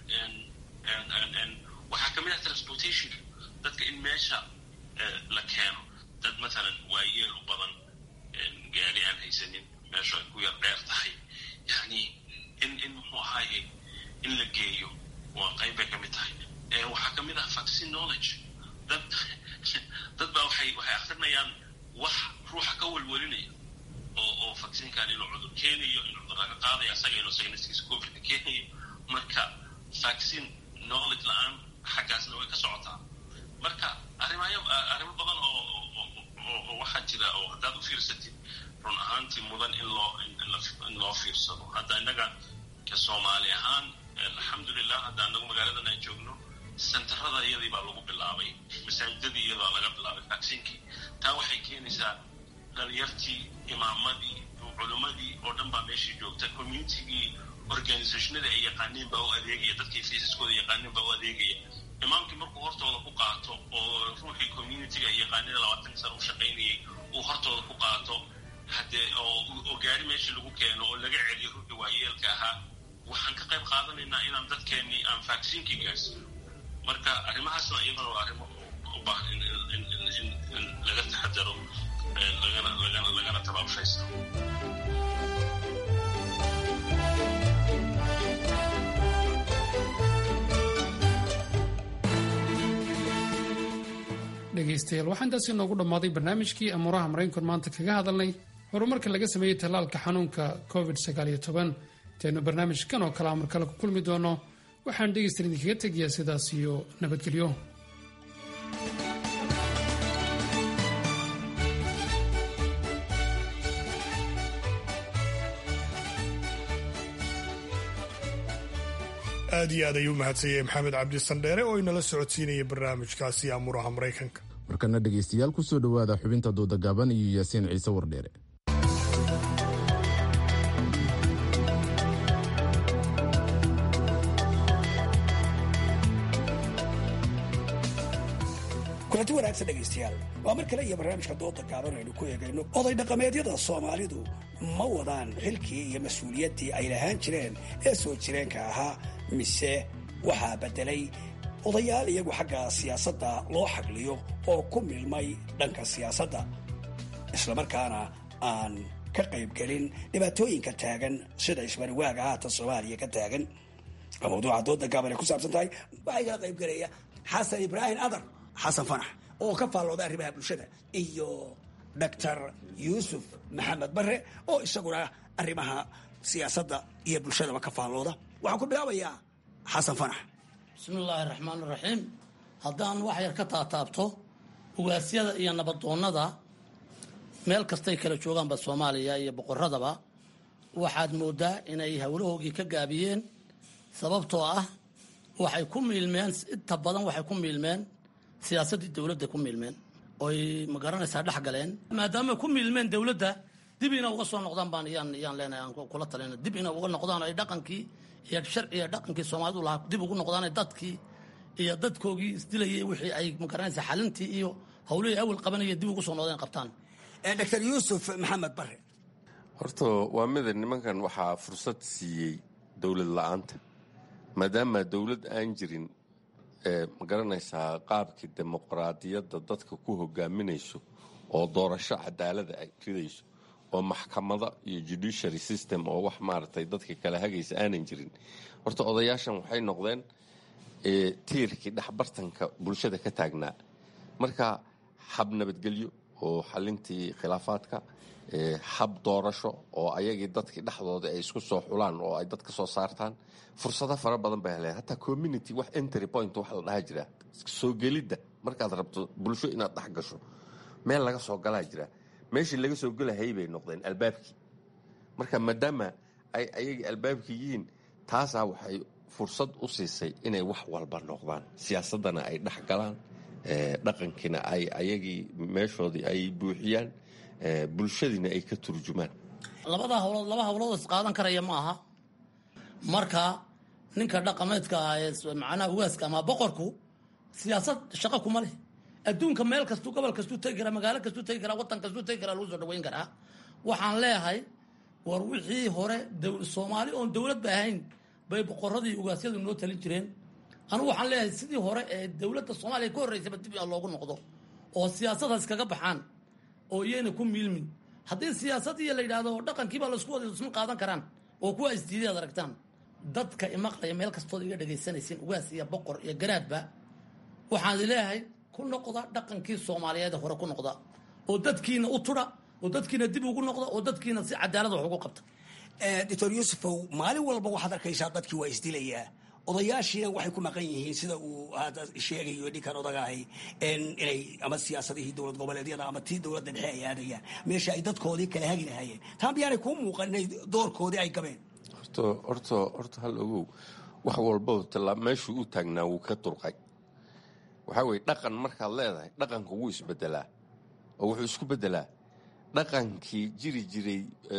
waxaa kamid ah transportation dadka in meesha la keeno dad matalan waayeel u badan gaari aan haysanin meesha ay ku yar dheer tahay yani in muxuu ahaaye in la geeyo waa qayb bay kamid tahay waxaa kamid ah vaccine knowledge dad baa waxay akrinayaan wax ruuxa ka welwelinaya oo vaccinekan inuu cudur keenayo inuu cudurka qaadayo asaga inuu sagnaskiisa covidka keenayo marka vaccine knowledge la-aan xaggaasna way ka socotaa marka arrimo badan oo waxaa jira oo haddaad u fiirsatid run ahaantii mudan in loo fiirsado hadda innaga soomaali ahaan alxamdulilah hadda anagu magaaladan aan joogno sentarada iyadii baa lagu bilaabay masaajidadii iyadoo laga bilaabay vaccinkii taa waxay keenaysaa dhalinyartii imaamadii culimmadii oo dhan baa meeshii joogta communitygii organizationada ay yaqaaniin baa u adeegaya dadkii faysaskooda yaqaaniin baa u adeegaya imaamkii markuu hortooda ku qaato oo ruuxii communityga ay yaqaaniin 20 sano u shaqaynayay uu hortooda ku qaato haddee oo gaari meeshii lagu keeno oo laga celiyo ruuxii waayeelka ahaa waxaan ka qayb qaadanaynaa inaan dadkeennii aan vaccinkii gaarsiino marka arrimahaasna iyadana waa arrimo u baahan in laga taxadaro lagana tabaabshaysto dhegaystayaal waxaa intaas inoogu dhammaaday barnaamijkii amuuraha maraykanku maanta kaga hadalnay horumarka laga sameeyey tallaalka xanuunka covid-19 intaynu barnaamijkan oo kale amar kale ku kulmi doono waxaan dhegaystayaal idinkaga tegayaa sidaas iyo nabadgelyo. aad iyo aad ayuu mahadsanyahay maxamed cabdi sandheere oo inala socodsiinaya barnaamijkaasi amuuraha maraykanka. markana dhegaystayaal ku soo dhowaada xubinta dooda gaaban iyo yaasiin ciise wardheere. kulanti wanaagsan dhegaystayaal waa mar kale iyo barnaamijka dooda gaaban aynu ku eegayno oday dhaqameedyada soomaalidu ma wadaan xilkii iyo mas-uuliyaddii ay lahaan jireen ee soo jireenka ahaa mise waxaa beddelay odayaal iyagu xagga siyaasadda loo xagliyo oo ku milmay dhanka siyaasadda islamarkaana aan ka qaybgelin dhibaatooyinka taagan sida isbariwaaga haatan soomaaliya ka taagan waa mawduuca dooda gaaban ay ku saabsan tahay waxaa igala qaybgelaya xasan ibraahim adar xasan fanax oo ka faallooda arrimaha bulshada iyo doctor yuusuf maxamed barre oo isaguna arrimaha siyaasadda iyo bulshadaba ka faallooda waxaan ku bilaabayaa xasan fanax. bismillaahi raxmaan raxiim haddaan wax yar ka taataabto ugaasyada iyo nabadoonnada meel kastay kala joogaanba soomaaliya iyo boqoradaba waxaad moodaa inay howlahoogii ka gaabiyeen sababtoo ah waxay ku miilmeen inta badan waxay ku miilmeen siyaasaddii dowladda ku miilmeen oy magaranaysaa dhex galeen maadaama ku miilmeen dowladda dib ina uga soo noqdaan baan yaan leenahay aan kula talina dib ina uga noqdaan ay dhaqankii iyo sharciga dhaqankii soomaalidu lahaa dib ugu noqdaan dadkii iyo dadkoogii isdilayay wixii ay magaranaysaa xalintii iyo howlihii awal qabanaya dib ugu soo noqdeen qabtaan. doctor yuusuf maxamed barre horta waa mida nimankan waxaa fursad siiyey dowlad la-aanta maadaama dowlad aan jirin ma garanaysaa qaabkii dimuqraadiyadda dadka ku hogaaminayso oo doorasho cadaalada ay ridayso oo maxkamada iyo judiciary system oo wax maaragtay dadka kala hagaysa aanan jirin horta odayaashan waxay noqdeen tiirkii dhexbartanka bulshada ka taagnaa marka hab nabadgelyo oo xalintii khilaafaadka, hab doorasho oo ayagii dadkii dhexdooda ay isku soo xulaan oo ay dad ka soo saartaan. fursado fara badan bay heleen. hataa community wax entry point wax la dhaha jira, soo gelidda markaad rabto bulsho inaad dhex gasho meel laga soo galaa jira. meeshii laga soo gelahayay bay noqdeen albaabkii. marka maadaama ay ayagii albaabkii yihiin, taasaa waxay fursad u siisay inay wax walba noqdaan, siyaasaddana ay dhex galaan, dhaqankiina ay ayagii meeshoodii ay buuxiyaan, bulshadiina ay ka turjumaan. laba hawlood is qaadan karaya ma aha. marka ninka dhaqameedka ah ee macnaha ugaaska ama boqorku siyaasad shaqo kuma leh. adduunka meel kastuu gobol kastuu tegi karaa, magaalo kastuu tegi karaa, waddan kastuu tegi karaa, lagu soo dhaweyn karaa. waxaan leeyahay war wixii hore soomaali oon dowladba ahayn bay boqoradii ugaasyadu noo talin jireen. anigu waxaan leeyahay sidii hore ee dowladda soomaaliya ka horreysaba dib loogu noqdo oo siyaasadaas kaga baxaan oo iyayna ku miilmin. haddii siyaasadii la yidhaahdo dhaqankiibaa laisku wada isma qaadan karaan oo kuwa isdiiday ad aragtaan. dadka imaqlaya meel kastood iga dhegaysanaysiin, ugaas iyo boqor iyo garaadba, waxaan leeyahay ku noqda dhaqankii soomaaliyeed hore ku noqda oo dadkiina u tudha oo dadkiina dib ugu noqda oo dadkiina si cadaalad wax ugu qabta. doctor yuusufow, maalin walba waxaad arkaysaa dadkii waa isdilayaa, odayaashiina waxay ku maqan yihiin sida uu hadda sheegayo dhinkan odagaahay inay ama siyaasadihii dowlad goboleedyada ama tii dowladda dhexe ay aadayaan meesha ay dadkoodii kala hagi lahayeen. taa miyaanay kuu muuqan inay doorkoodii ay gabeen? horta hal ogow, wax walbo meeshuu u taagnaa wuu ka durqay. waxaa weye dhaqan markaad leedahay, dhaqanku wuu isbedelaa oo wuxuu isku bedelaa dhaqankii jiri jiray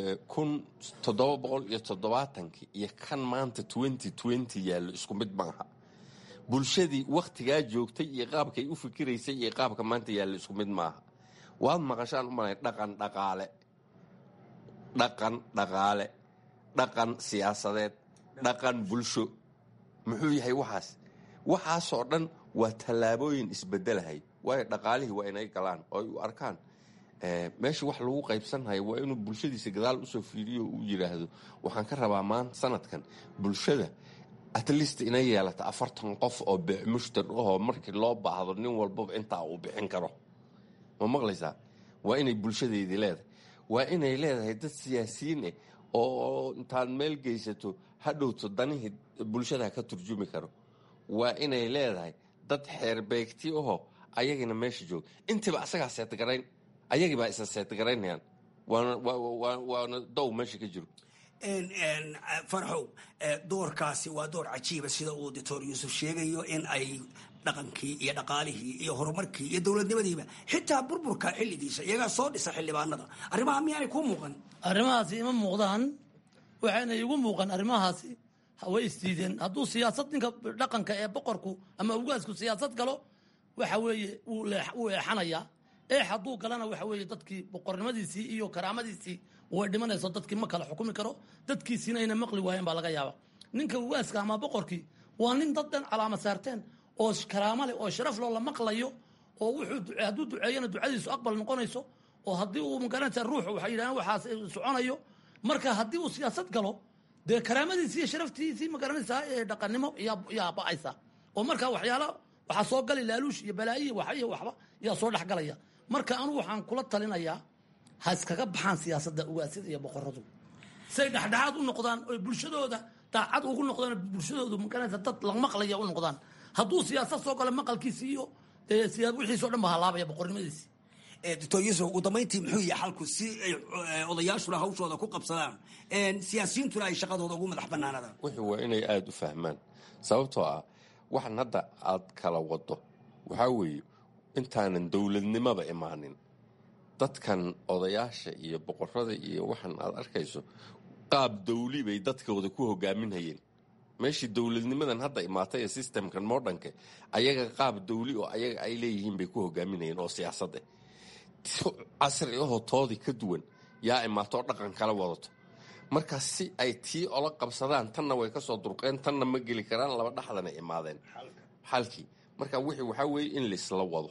1770 iyo kan maanta 2020 yaallo isku mid maaha. bulshadii wakhtigaa joogtay iyo qaabkay u fikiraysay iyo qaabka maanta yaallo isku mid maaha. waad maqashaan u malay dhaqan dhaqaale, dhaqan siyaasadeed, dhaqan bulsho. muxuu yahay waxaasoo dhan waa tallaabooyin isbedelahay. waayo dhaqaalihii waa inay galaan oo ay u arkaan meesha wax lagu qaybsanhayo waa inuu bulshadiisa gadaal usoo fiiriyo uu yidhaahdo waxaan ka rabaa maanta sanadkan bulshada at least inay yeelata 40 qof oo mushtar ahoo markii loo baahdo nin walbaba intaa uu bixin karo. ma maqlaysaa? waa inay bulshadeedii leedahay. waa inay leedahay dad siyaasiyiin ah oo intaad meel geysato hadhowto danihii bulshada ka turjumi karo. waa inay leedahay dad xeerbeegti ahoo ayagina meesha jooga. intiiba asagaa seetgarayn, ayagii baa isa seetgaraynayaan. waana dow meesha ka jiro. farxow, doorkaasi waa door cajiiba sida uu doctor yuusuf sheegayo in ay dhaqankii iyo dhaqaalihii iyo horumarkii iyo dowladnimadiiba xitaa burburka xilligiisa iyagaa soo dhisa xildhibaanada. arrimaha miyaanay kuu muuqan? arrimahaasi ima muuqdaan. waxayna igu muuqan arrimahaasi way isdiideen. hadduu siyaasad ninka dhaqanka ee boqorku ama ugaasku siyaasad galo waxa weeye wuu eexanayaa. hadduu galana waxa weeye dadkii boqornimadiisii iyo karaamadiisii way dhimanayso. dadkii ma kala xukumi karo, dadkiisiina ayna maqli waayeen baa laga yaaba. ninka ugaaska ama boqorkii waa nin dad dhan calaama saarteen oo karaamo leh oo sharaf loo la maqlayo oo hadduu duceeyana ducadiisu aqbal noqonayso oo haddii uu magaranaysa ruuxu waxay yidhahdeen waxaas soconayo. marka haddii uu siyaasad galo dee karaamadiisii iyo sharaftiisii magaranaysaa ee dhaqannimo yaa ba'aysa oo markaa waxaa soo gali laaluush iyo balaayi iyo waxba yaa soo dhexgalaya. marka anugu waxaan kula talinayaa ha iskaga baxaan siyaasadda ugaasyada iyo boqoradu say dhexdhexaad u noqdaan oo bulshadooda daacad ugu noqdaan, bulshadoodu magaranaysa dad la maqlaya u noqdaan. hadduu siyaasad soo galo maqalkiisi iyo wixiisoo dhan ba halaabaya boqornimadiisi. doctor yuusuf, ugu dambayntii muxuu yahay xalku si ay odayaashuna hawshooda ku qabsadaan, siyaasiyiintuna ay shaqadooda ugu madax banaanadaan? wuxuu waa inay aada u fahmaan, sababtoo ah waxan hadda aad kala wado waxaa weeye intaanan dowladnimaba imaanin dadkan odayaasha iyo boqorada iyo waxan aad arkayso qaab dawli bay dadkooda ku hogaaminhayeen. meeshii dowladnimadan hadda imaatay ee systemkan modernka ayaga qaab dawli oo ayaga ay leeyihiin bay ku hogaaminayeen oo siyaasad ah. casri ahoo toodii ka duwan yaa imaatoo dhaqan kala wadato. marka si ay tii ola qabsadaan tanna way ka soo durqeen, tanna ma geli karaan, laba dhaxdana imaadeen xalkii. marka wixii waxaa weeye in laisla wado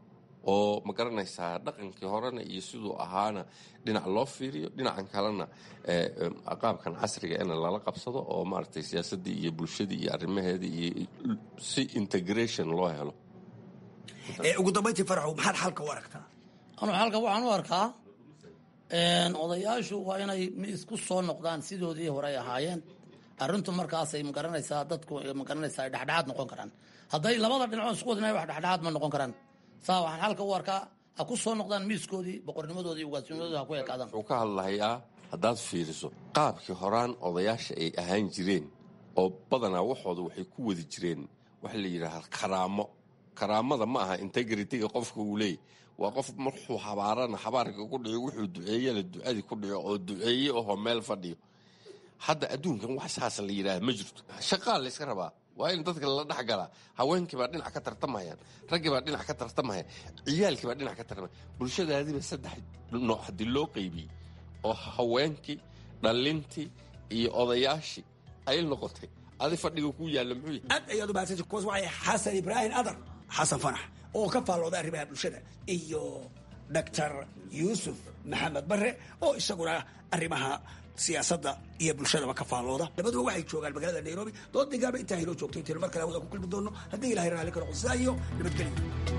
oo ma garanaysaa dhaqankii horena iyo siduu ahaana dhinac loo fiiriyo, dhinacan kalena qaabkan casriga in lala qabsado oo maaragtay siyaasaddii iyo bulshadii iyo arrimaheedii iyo si integration loo helo. ugu dambayntii farxow, maxaad xalka u aragtaa? anuu halka waxaan u arkaa odayaashu waa inay isku soo noqdaan sidoodii hore ay ahaayeen arrintu markaasay magaranaysaa dadku magaranaysaa ay dhexdhexaad noqon karaan hadday labada dhinacood isku wadnay wax dhexdhexaad ma noqon karaan saa waxaan halka u arkaa ha ku soo noqdaan miiskoodii boqornimadoodii ugaasnimadoodii ha ku ekaadaan wuxuu ka hadlahayaa haddaad fiiriso qaabkii horaan odayaasha ay ahaan jireen oo badanaa waxooda waxay ku wadi jireen waxa la yidhaahaa karaamada ma aha integritiga qofka uu leeyay waa qof markuu habaarana habaarka ku dhico wuxuu duceeyana ducadii ku dhico oo duceeye oho meel fadhiyo hadda adduunkan wax saas la yidhaaha ma jirto shaqaa la yska rabaa waa in dadka la dhex galaa haweenkii baa dhinac ka tartamayaan raggii baa dhinac ka tartamaya ciyaalkii baa dhinac ka tartamaya bulshadaadiiba 3 nooc haddii loo qaybiyey oo haweenkii dhalintii iyo odayaashii ay noqotay adi fadhiga ku yaalla muxuu yahay aad ayaad u baahsantay kuwaas waxay xasan ibraahim adar xasan fanax oo ka faallooda arrimaha bulshada iyo doctor yuusuf maxamed bare oo isaguna arrimaha siyaasadda iyo bulshadaba ka faallooda labaduba waxay joogaan magaalada nairobi dood digaaba intaa hiloo joogtay intaynu mar kale wada ku kulmi doonno haddii ilahay raalli ka noqo sidaa iyo nabadgelyo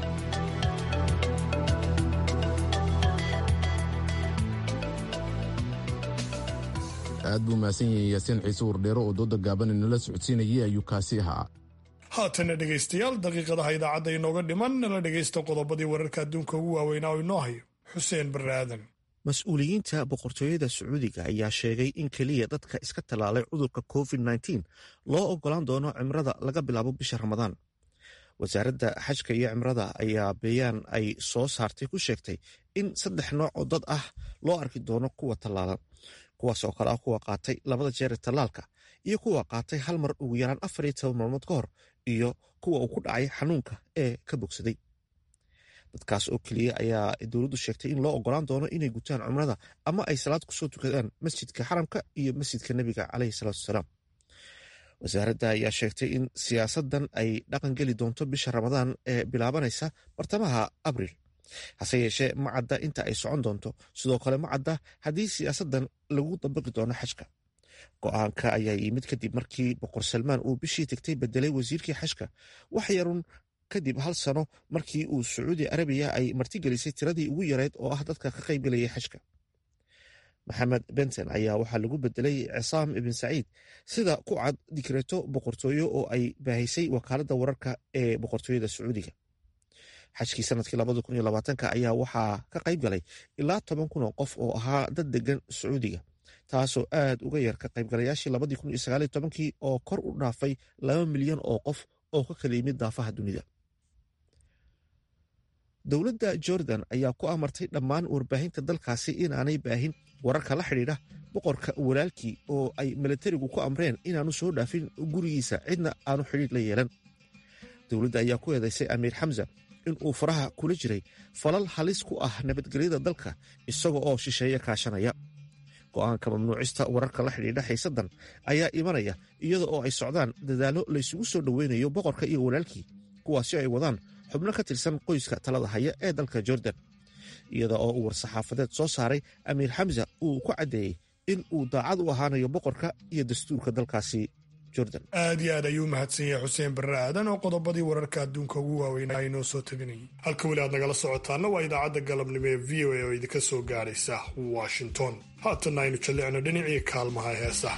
aad buu mahadsan yahay yaasiin ciise wardheero oo dooda gaaban inala socodsiinayay ayuu kaasi ahaa haatana dhegaystayaal daqiiqadaha idaacadda inooga dhiman nala dhegaysta qodobadii wararka adduunka ugu waaweynaa oo inoo hayo xuseen barre aadan mas-uuliyiinta boqortooyada sacuudiga ayaa sheegay in keliya dadka iska tallaalay cudurka covid-19 loo ogolaan doono cimrada laga bilaabo bisha ramadaan wasaaradda xajka iyo cimrada ayaa bayaan ay soo saartay ku sheegtay in 3 nooc oo dad ah loo arki doono kuwa tallaalan kuwaas oo kale ah kuwa qaatay 2 jeer tallaalka iyo kuwa qaatay hal mar ugu yaraan 14 maalmood ka hor iyo kuwa uu ku dhacay xanuunka ee ka bogsaday dadkaas oo keliya ayaa dowladdu sheegtay in loo ogolaan doono inay gutaan cumrada ama ay salaad kusoo tukadaan masjidka xaramka iyo masjidka nebiga caleyhi salaatu wasalaam wasaaradda ayaa sheegtay in siyaasadan ay dhaqan geli doonto bisha ramadaan ee bilaabanaysa bartamaha abriil hase yeeshee ma cadda inta ay socon doonto sidoo kale ma cadda haddii siyaasadan lagu dabaqi doono xajka go-aanka ayaa yimid kadib markii boqor salmaan uu bishii tegtay bedelay wasiirkii xajka wax yarun kadib 1 sano markii uu sacuudi arabiya ay martigelisay tiradii ugu yareyd oo ah dadka ka qaybgalayay xajka maxamed benton ayaa waxaa lagu bedelay cisaam ibn saciid sida ku cad dikreeto boqortooyo oo ay baahisay wakaaladda wararka ee boqortooyada sacuudiga xajkii sanadkii 2020 ayaa waxaa ka qayb galay ilaa 10,000 oo qof oo ahaa dad degan sacuudiga taasoo aad uga yar ka qaybgalayaashii 2019 oo kor u dhaafay 2 milyan oo qof oo ka kala yimid daafaha dunida dowladda jordan ayaa ku amartay dhammaan warbaahinta dalkaasi inaanay baahin wararka la xidhiidha boqorka walaalkii oo ay milatarigu ku amreen inaanu soo dhaafin gurigiisa cidna aanu xidhiidh la yeelan dowladda ayaa ku eedaysay amiir xamza in uu faraha kula jiray falal halis ku ah nabadgelyada dalka isaga oo shisheeye kaashanaya go-aanka mamnuucista wararka la xidhiidha xiisadan ayaa imanaya iyada oo ay socdaan dadaallo laysugu soo dhoweynayo boqorka iyo walaalkii kuwaasi ay wadaan xubno ka tirsan qoyska talada haya ee dalka jordan iyada oo uu war-saxaafadeed soo saaray amiir xamza uu ku caddeeyey in uu daacad u ahaanayo boqorka iyo dastuurka dalkaasi jordan aad iyo aad ayuu mahadsan yahay xuseen barre aadan oo qodobadii wararka adduunka ugu waaweynaa inoo soo teginayay halka weli aad nagala socotaana waa idaacadda galabnimo ee v o a oo idinka soo gaadhaysa washington haatanna aynu jallicno dhinacii kaalmaha heesaha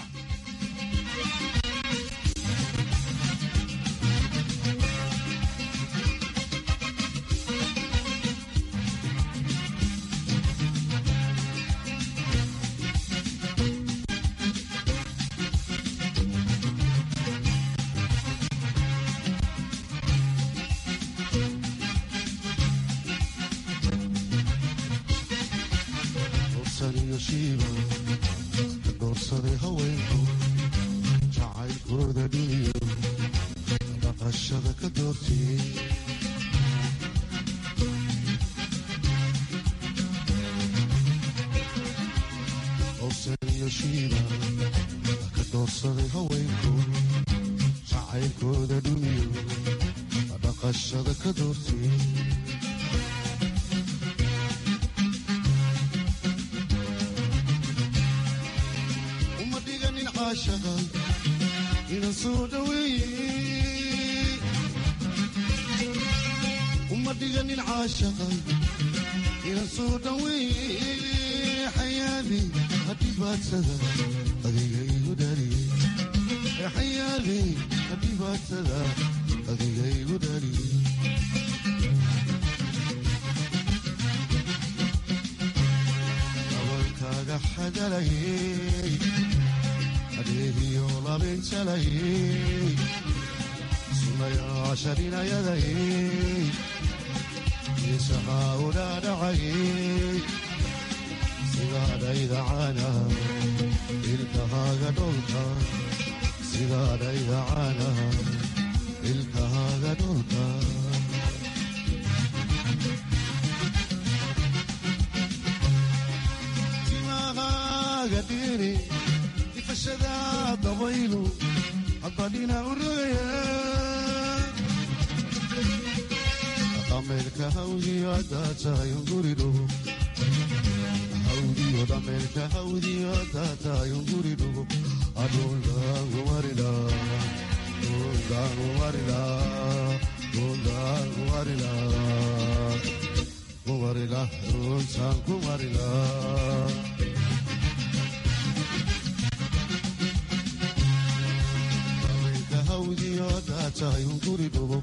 soo dhaweeye xayaali hadhibaadsada adiga igu dhaliyey xayaali hadhibaadsada adiga igu dhaliyey gabalkaaga xadalayey adeegiyo labinjalayey sunayaasharinayadayey isahaa udhaadhacayey sidaadhayda caana ilkahaaga dholka sidaadhayda caana ilkahaaga dholka timahaaga dhiri ifashada dabaylu haddadhina u rogaya dhameelka hawdiyo haddaa tahay unguridhugo hawdiyo dhameelka hawdiyo haddaa tahay unguridhugo adhundaangumarila dhundaangumarila dhundaangumarila kumarila dhuntaan kumarila dhameelka hawdiyo haddaa tahay unguridhugo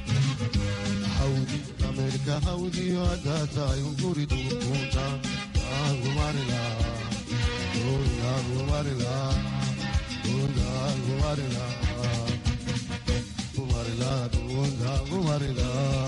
dhameelka hawdiyo haddaa tahay unguridhugo dhundaangumarila dhundaangumarila dhundaangumarila kumarila dhundaangumarila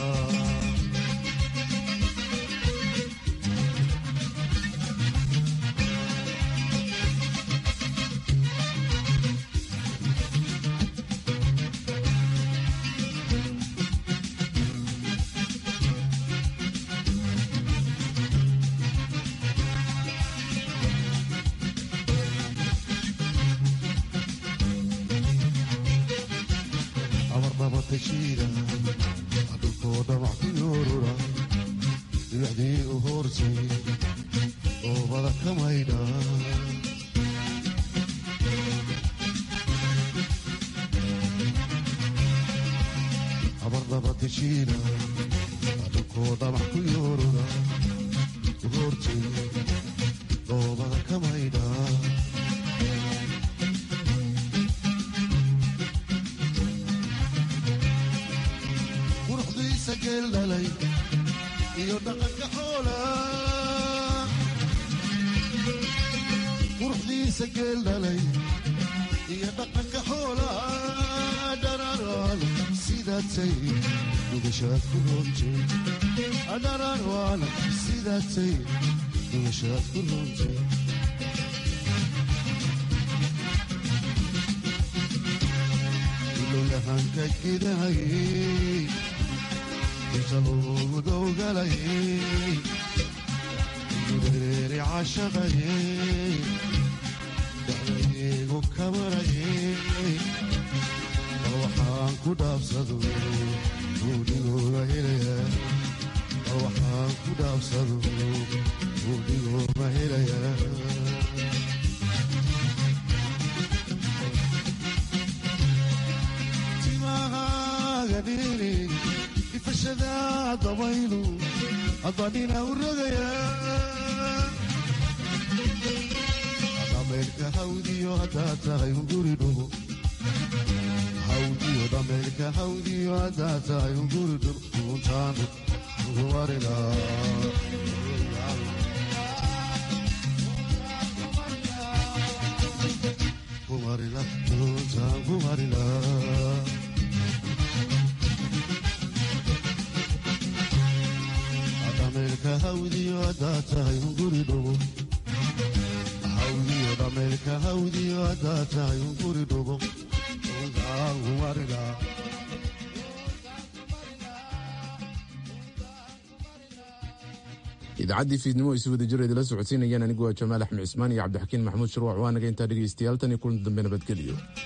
adhulkooda wax ku yoorura dibacdii u hoortay oobada ka maydha abardaba tashiina adhulkooda wax ku yoorura u hoortay oobada ka maydha geeldhalay iyo dhaqanka xoola quruxdiisa geeldhalay iyo dhaqanka xoola dhararwaan sidaatay dhugashaad ku roontay dhararwaan sidaatay dhugashaad ku roontay ilolahanka gidahayey inta loogu dowgalayey gudareeri cashaqayey dacdaygu kamarayey bal waxaan ku dhaabsado buudhigooga helaya bal waxaan ku dhaabsado buudhigooga helaya timahaaga dhiri ifashada dabaylu haddadhina u rogaya dhameelka hawdiyo haddaa tahay unguridhugo hawdiyo dhameelka hawdiyo haddaa tahay unguridhugo dhuntaan kumarila kumarila dhuntaan kumarila dhameelka hawdiyo haddaa tahay unguridhugo hawdiyo dhameelka hawdiyo haddaa tahay unguridhugo dhundaangumarila idaacaddii fiidnimo ay si wada jir idila socodsiinayaan anigu waa jamaal axmed cismaan iyo cabdixakiin maxamuud shuruuc waanaga intaa dhegaystayaal tan iyo kulan dambe nabadgelyo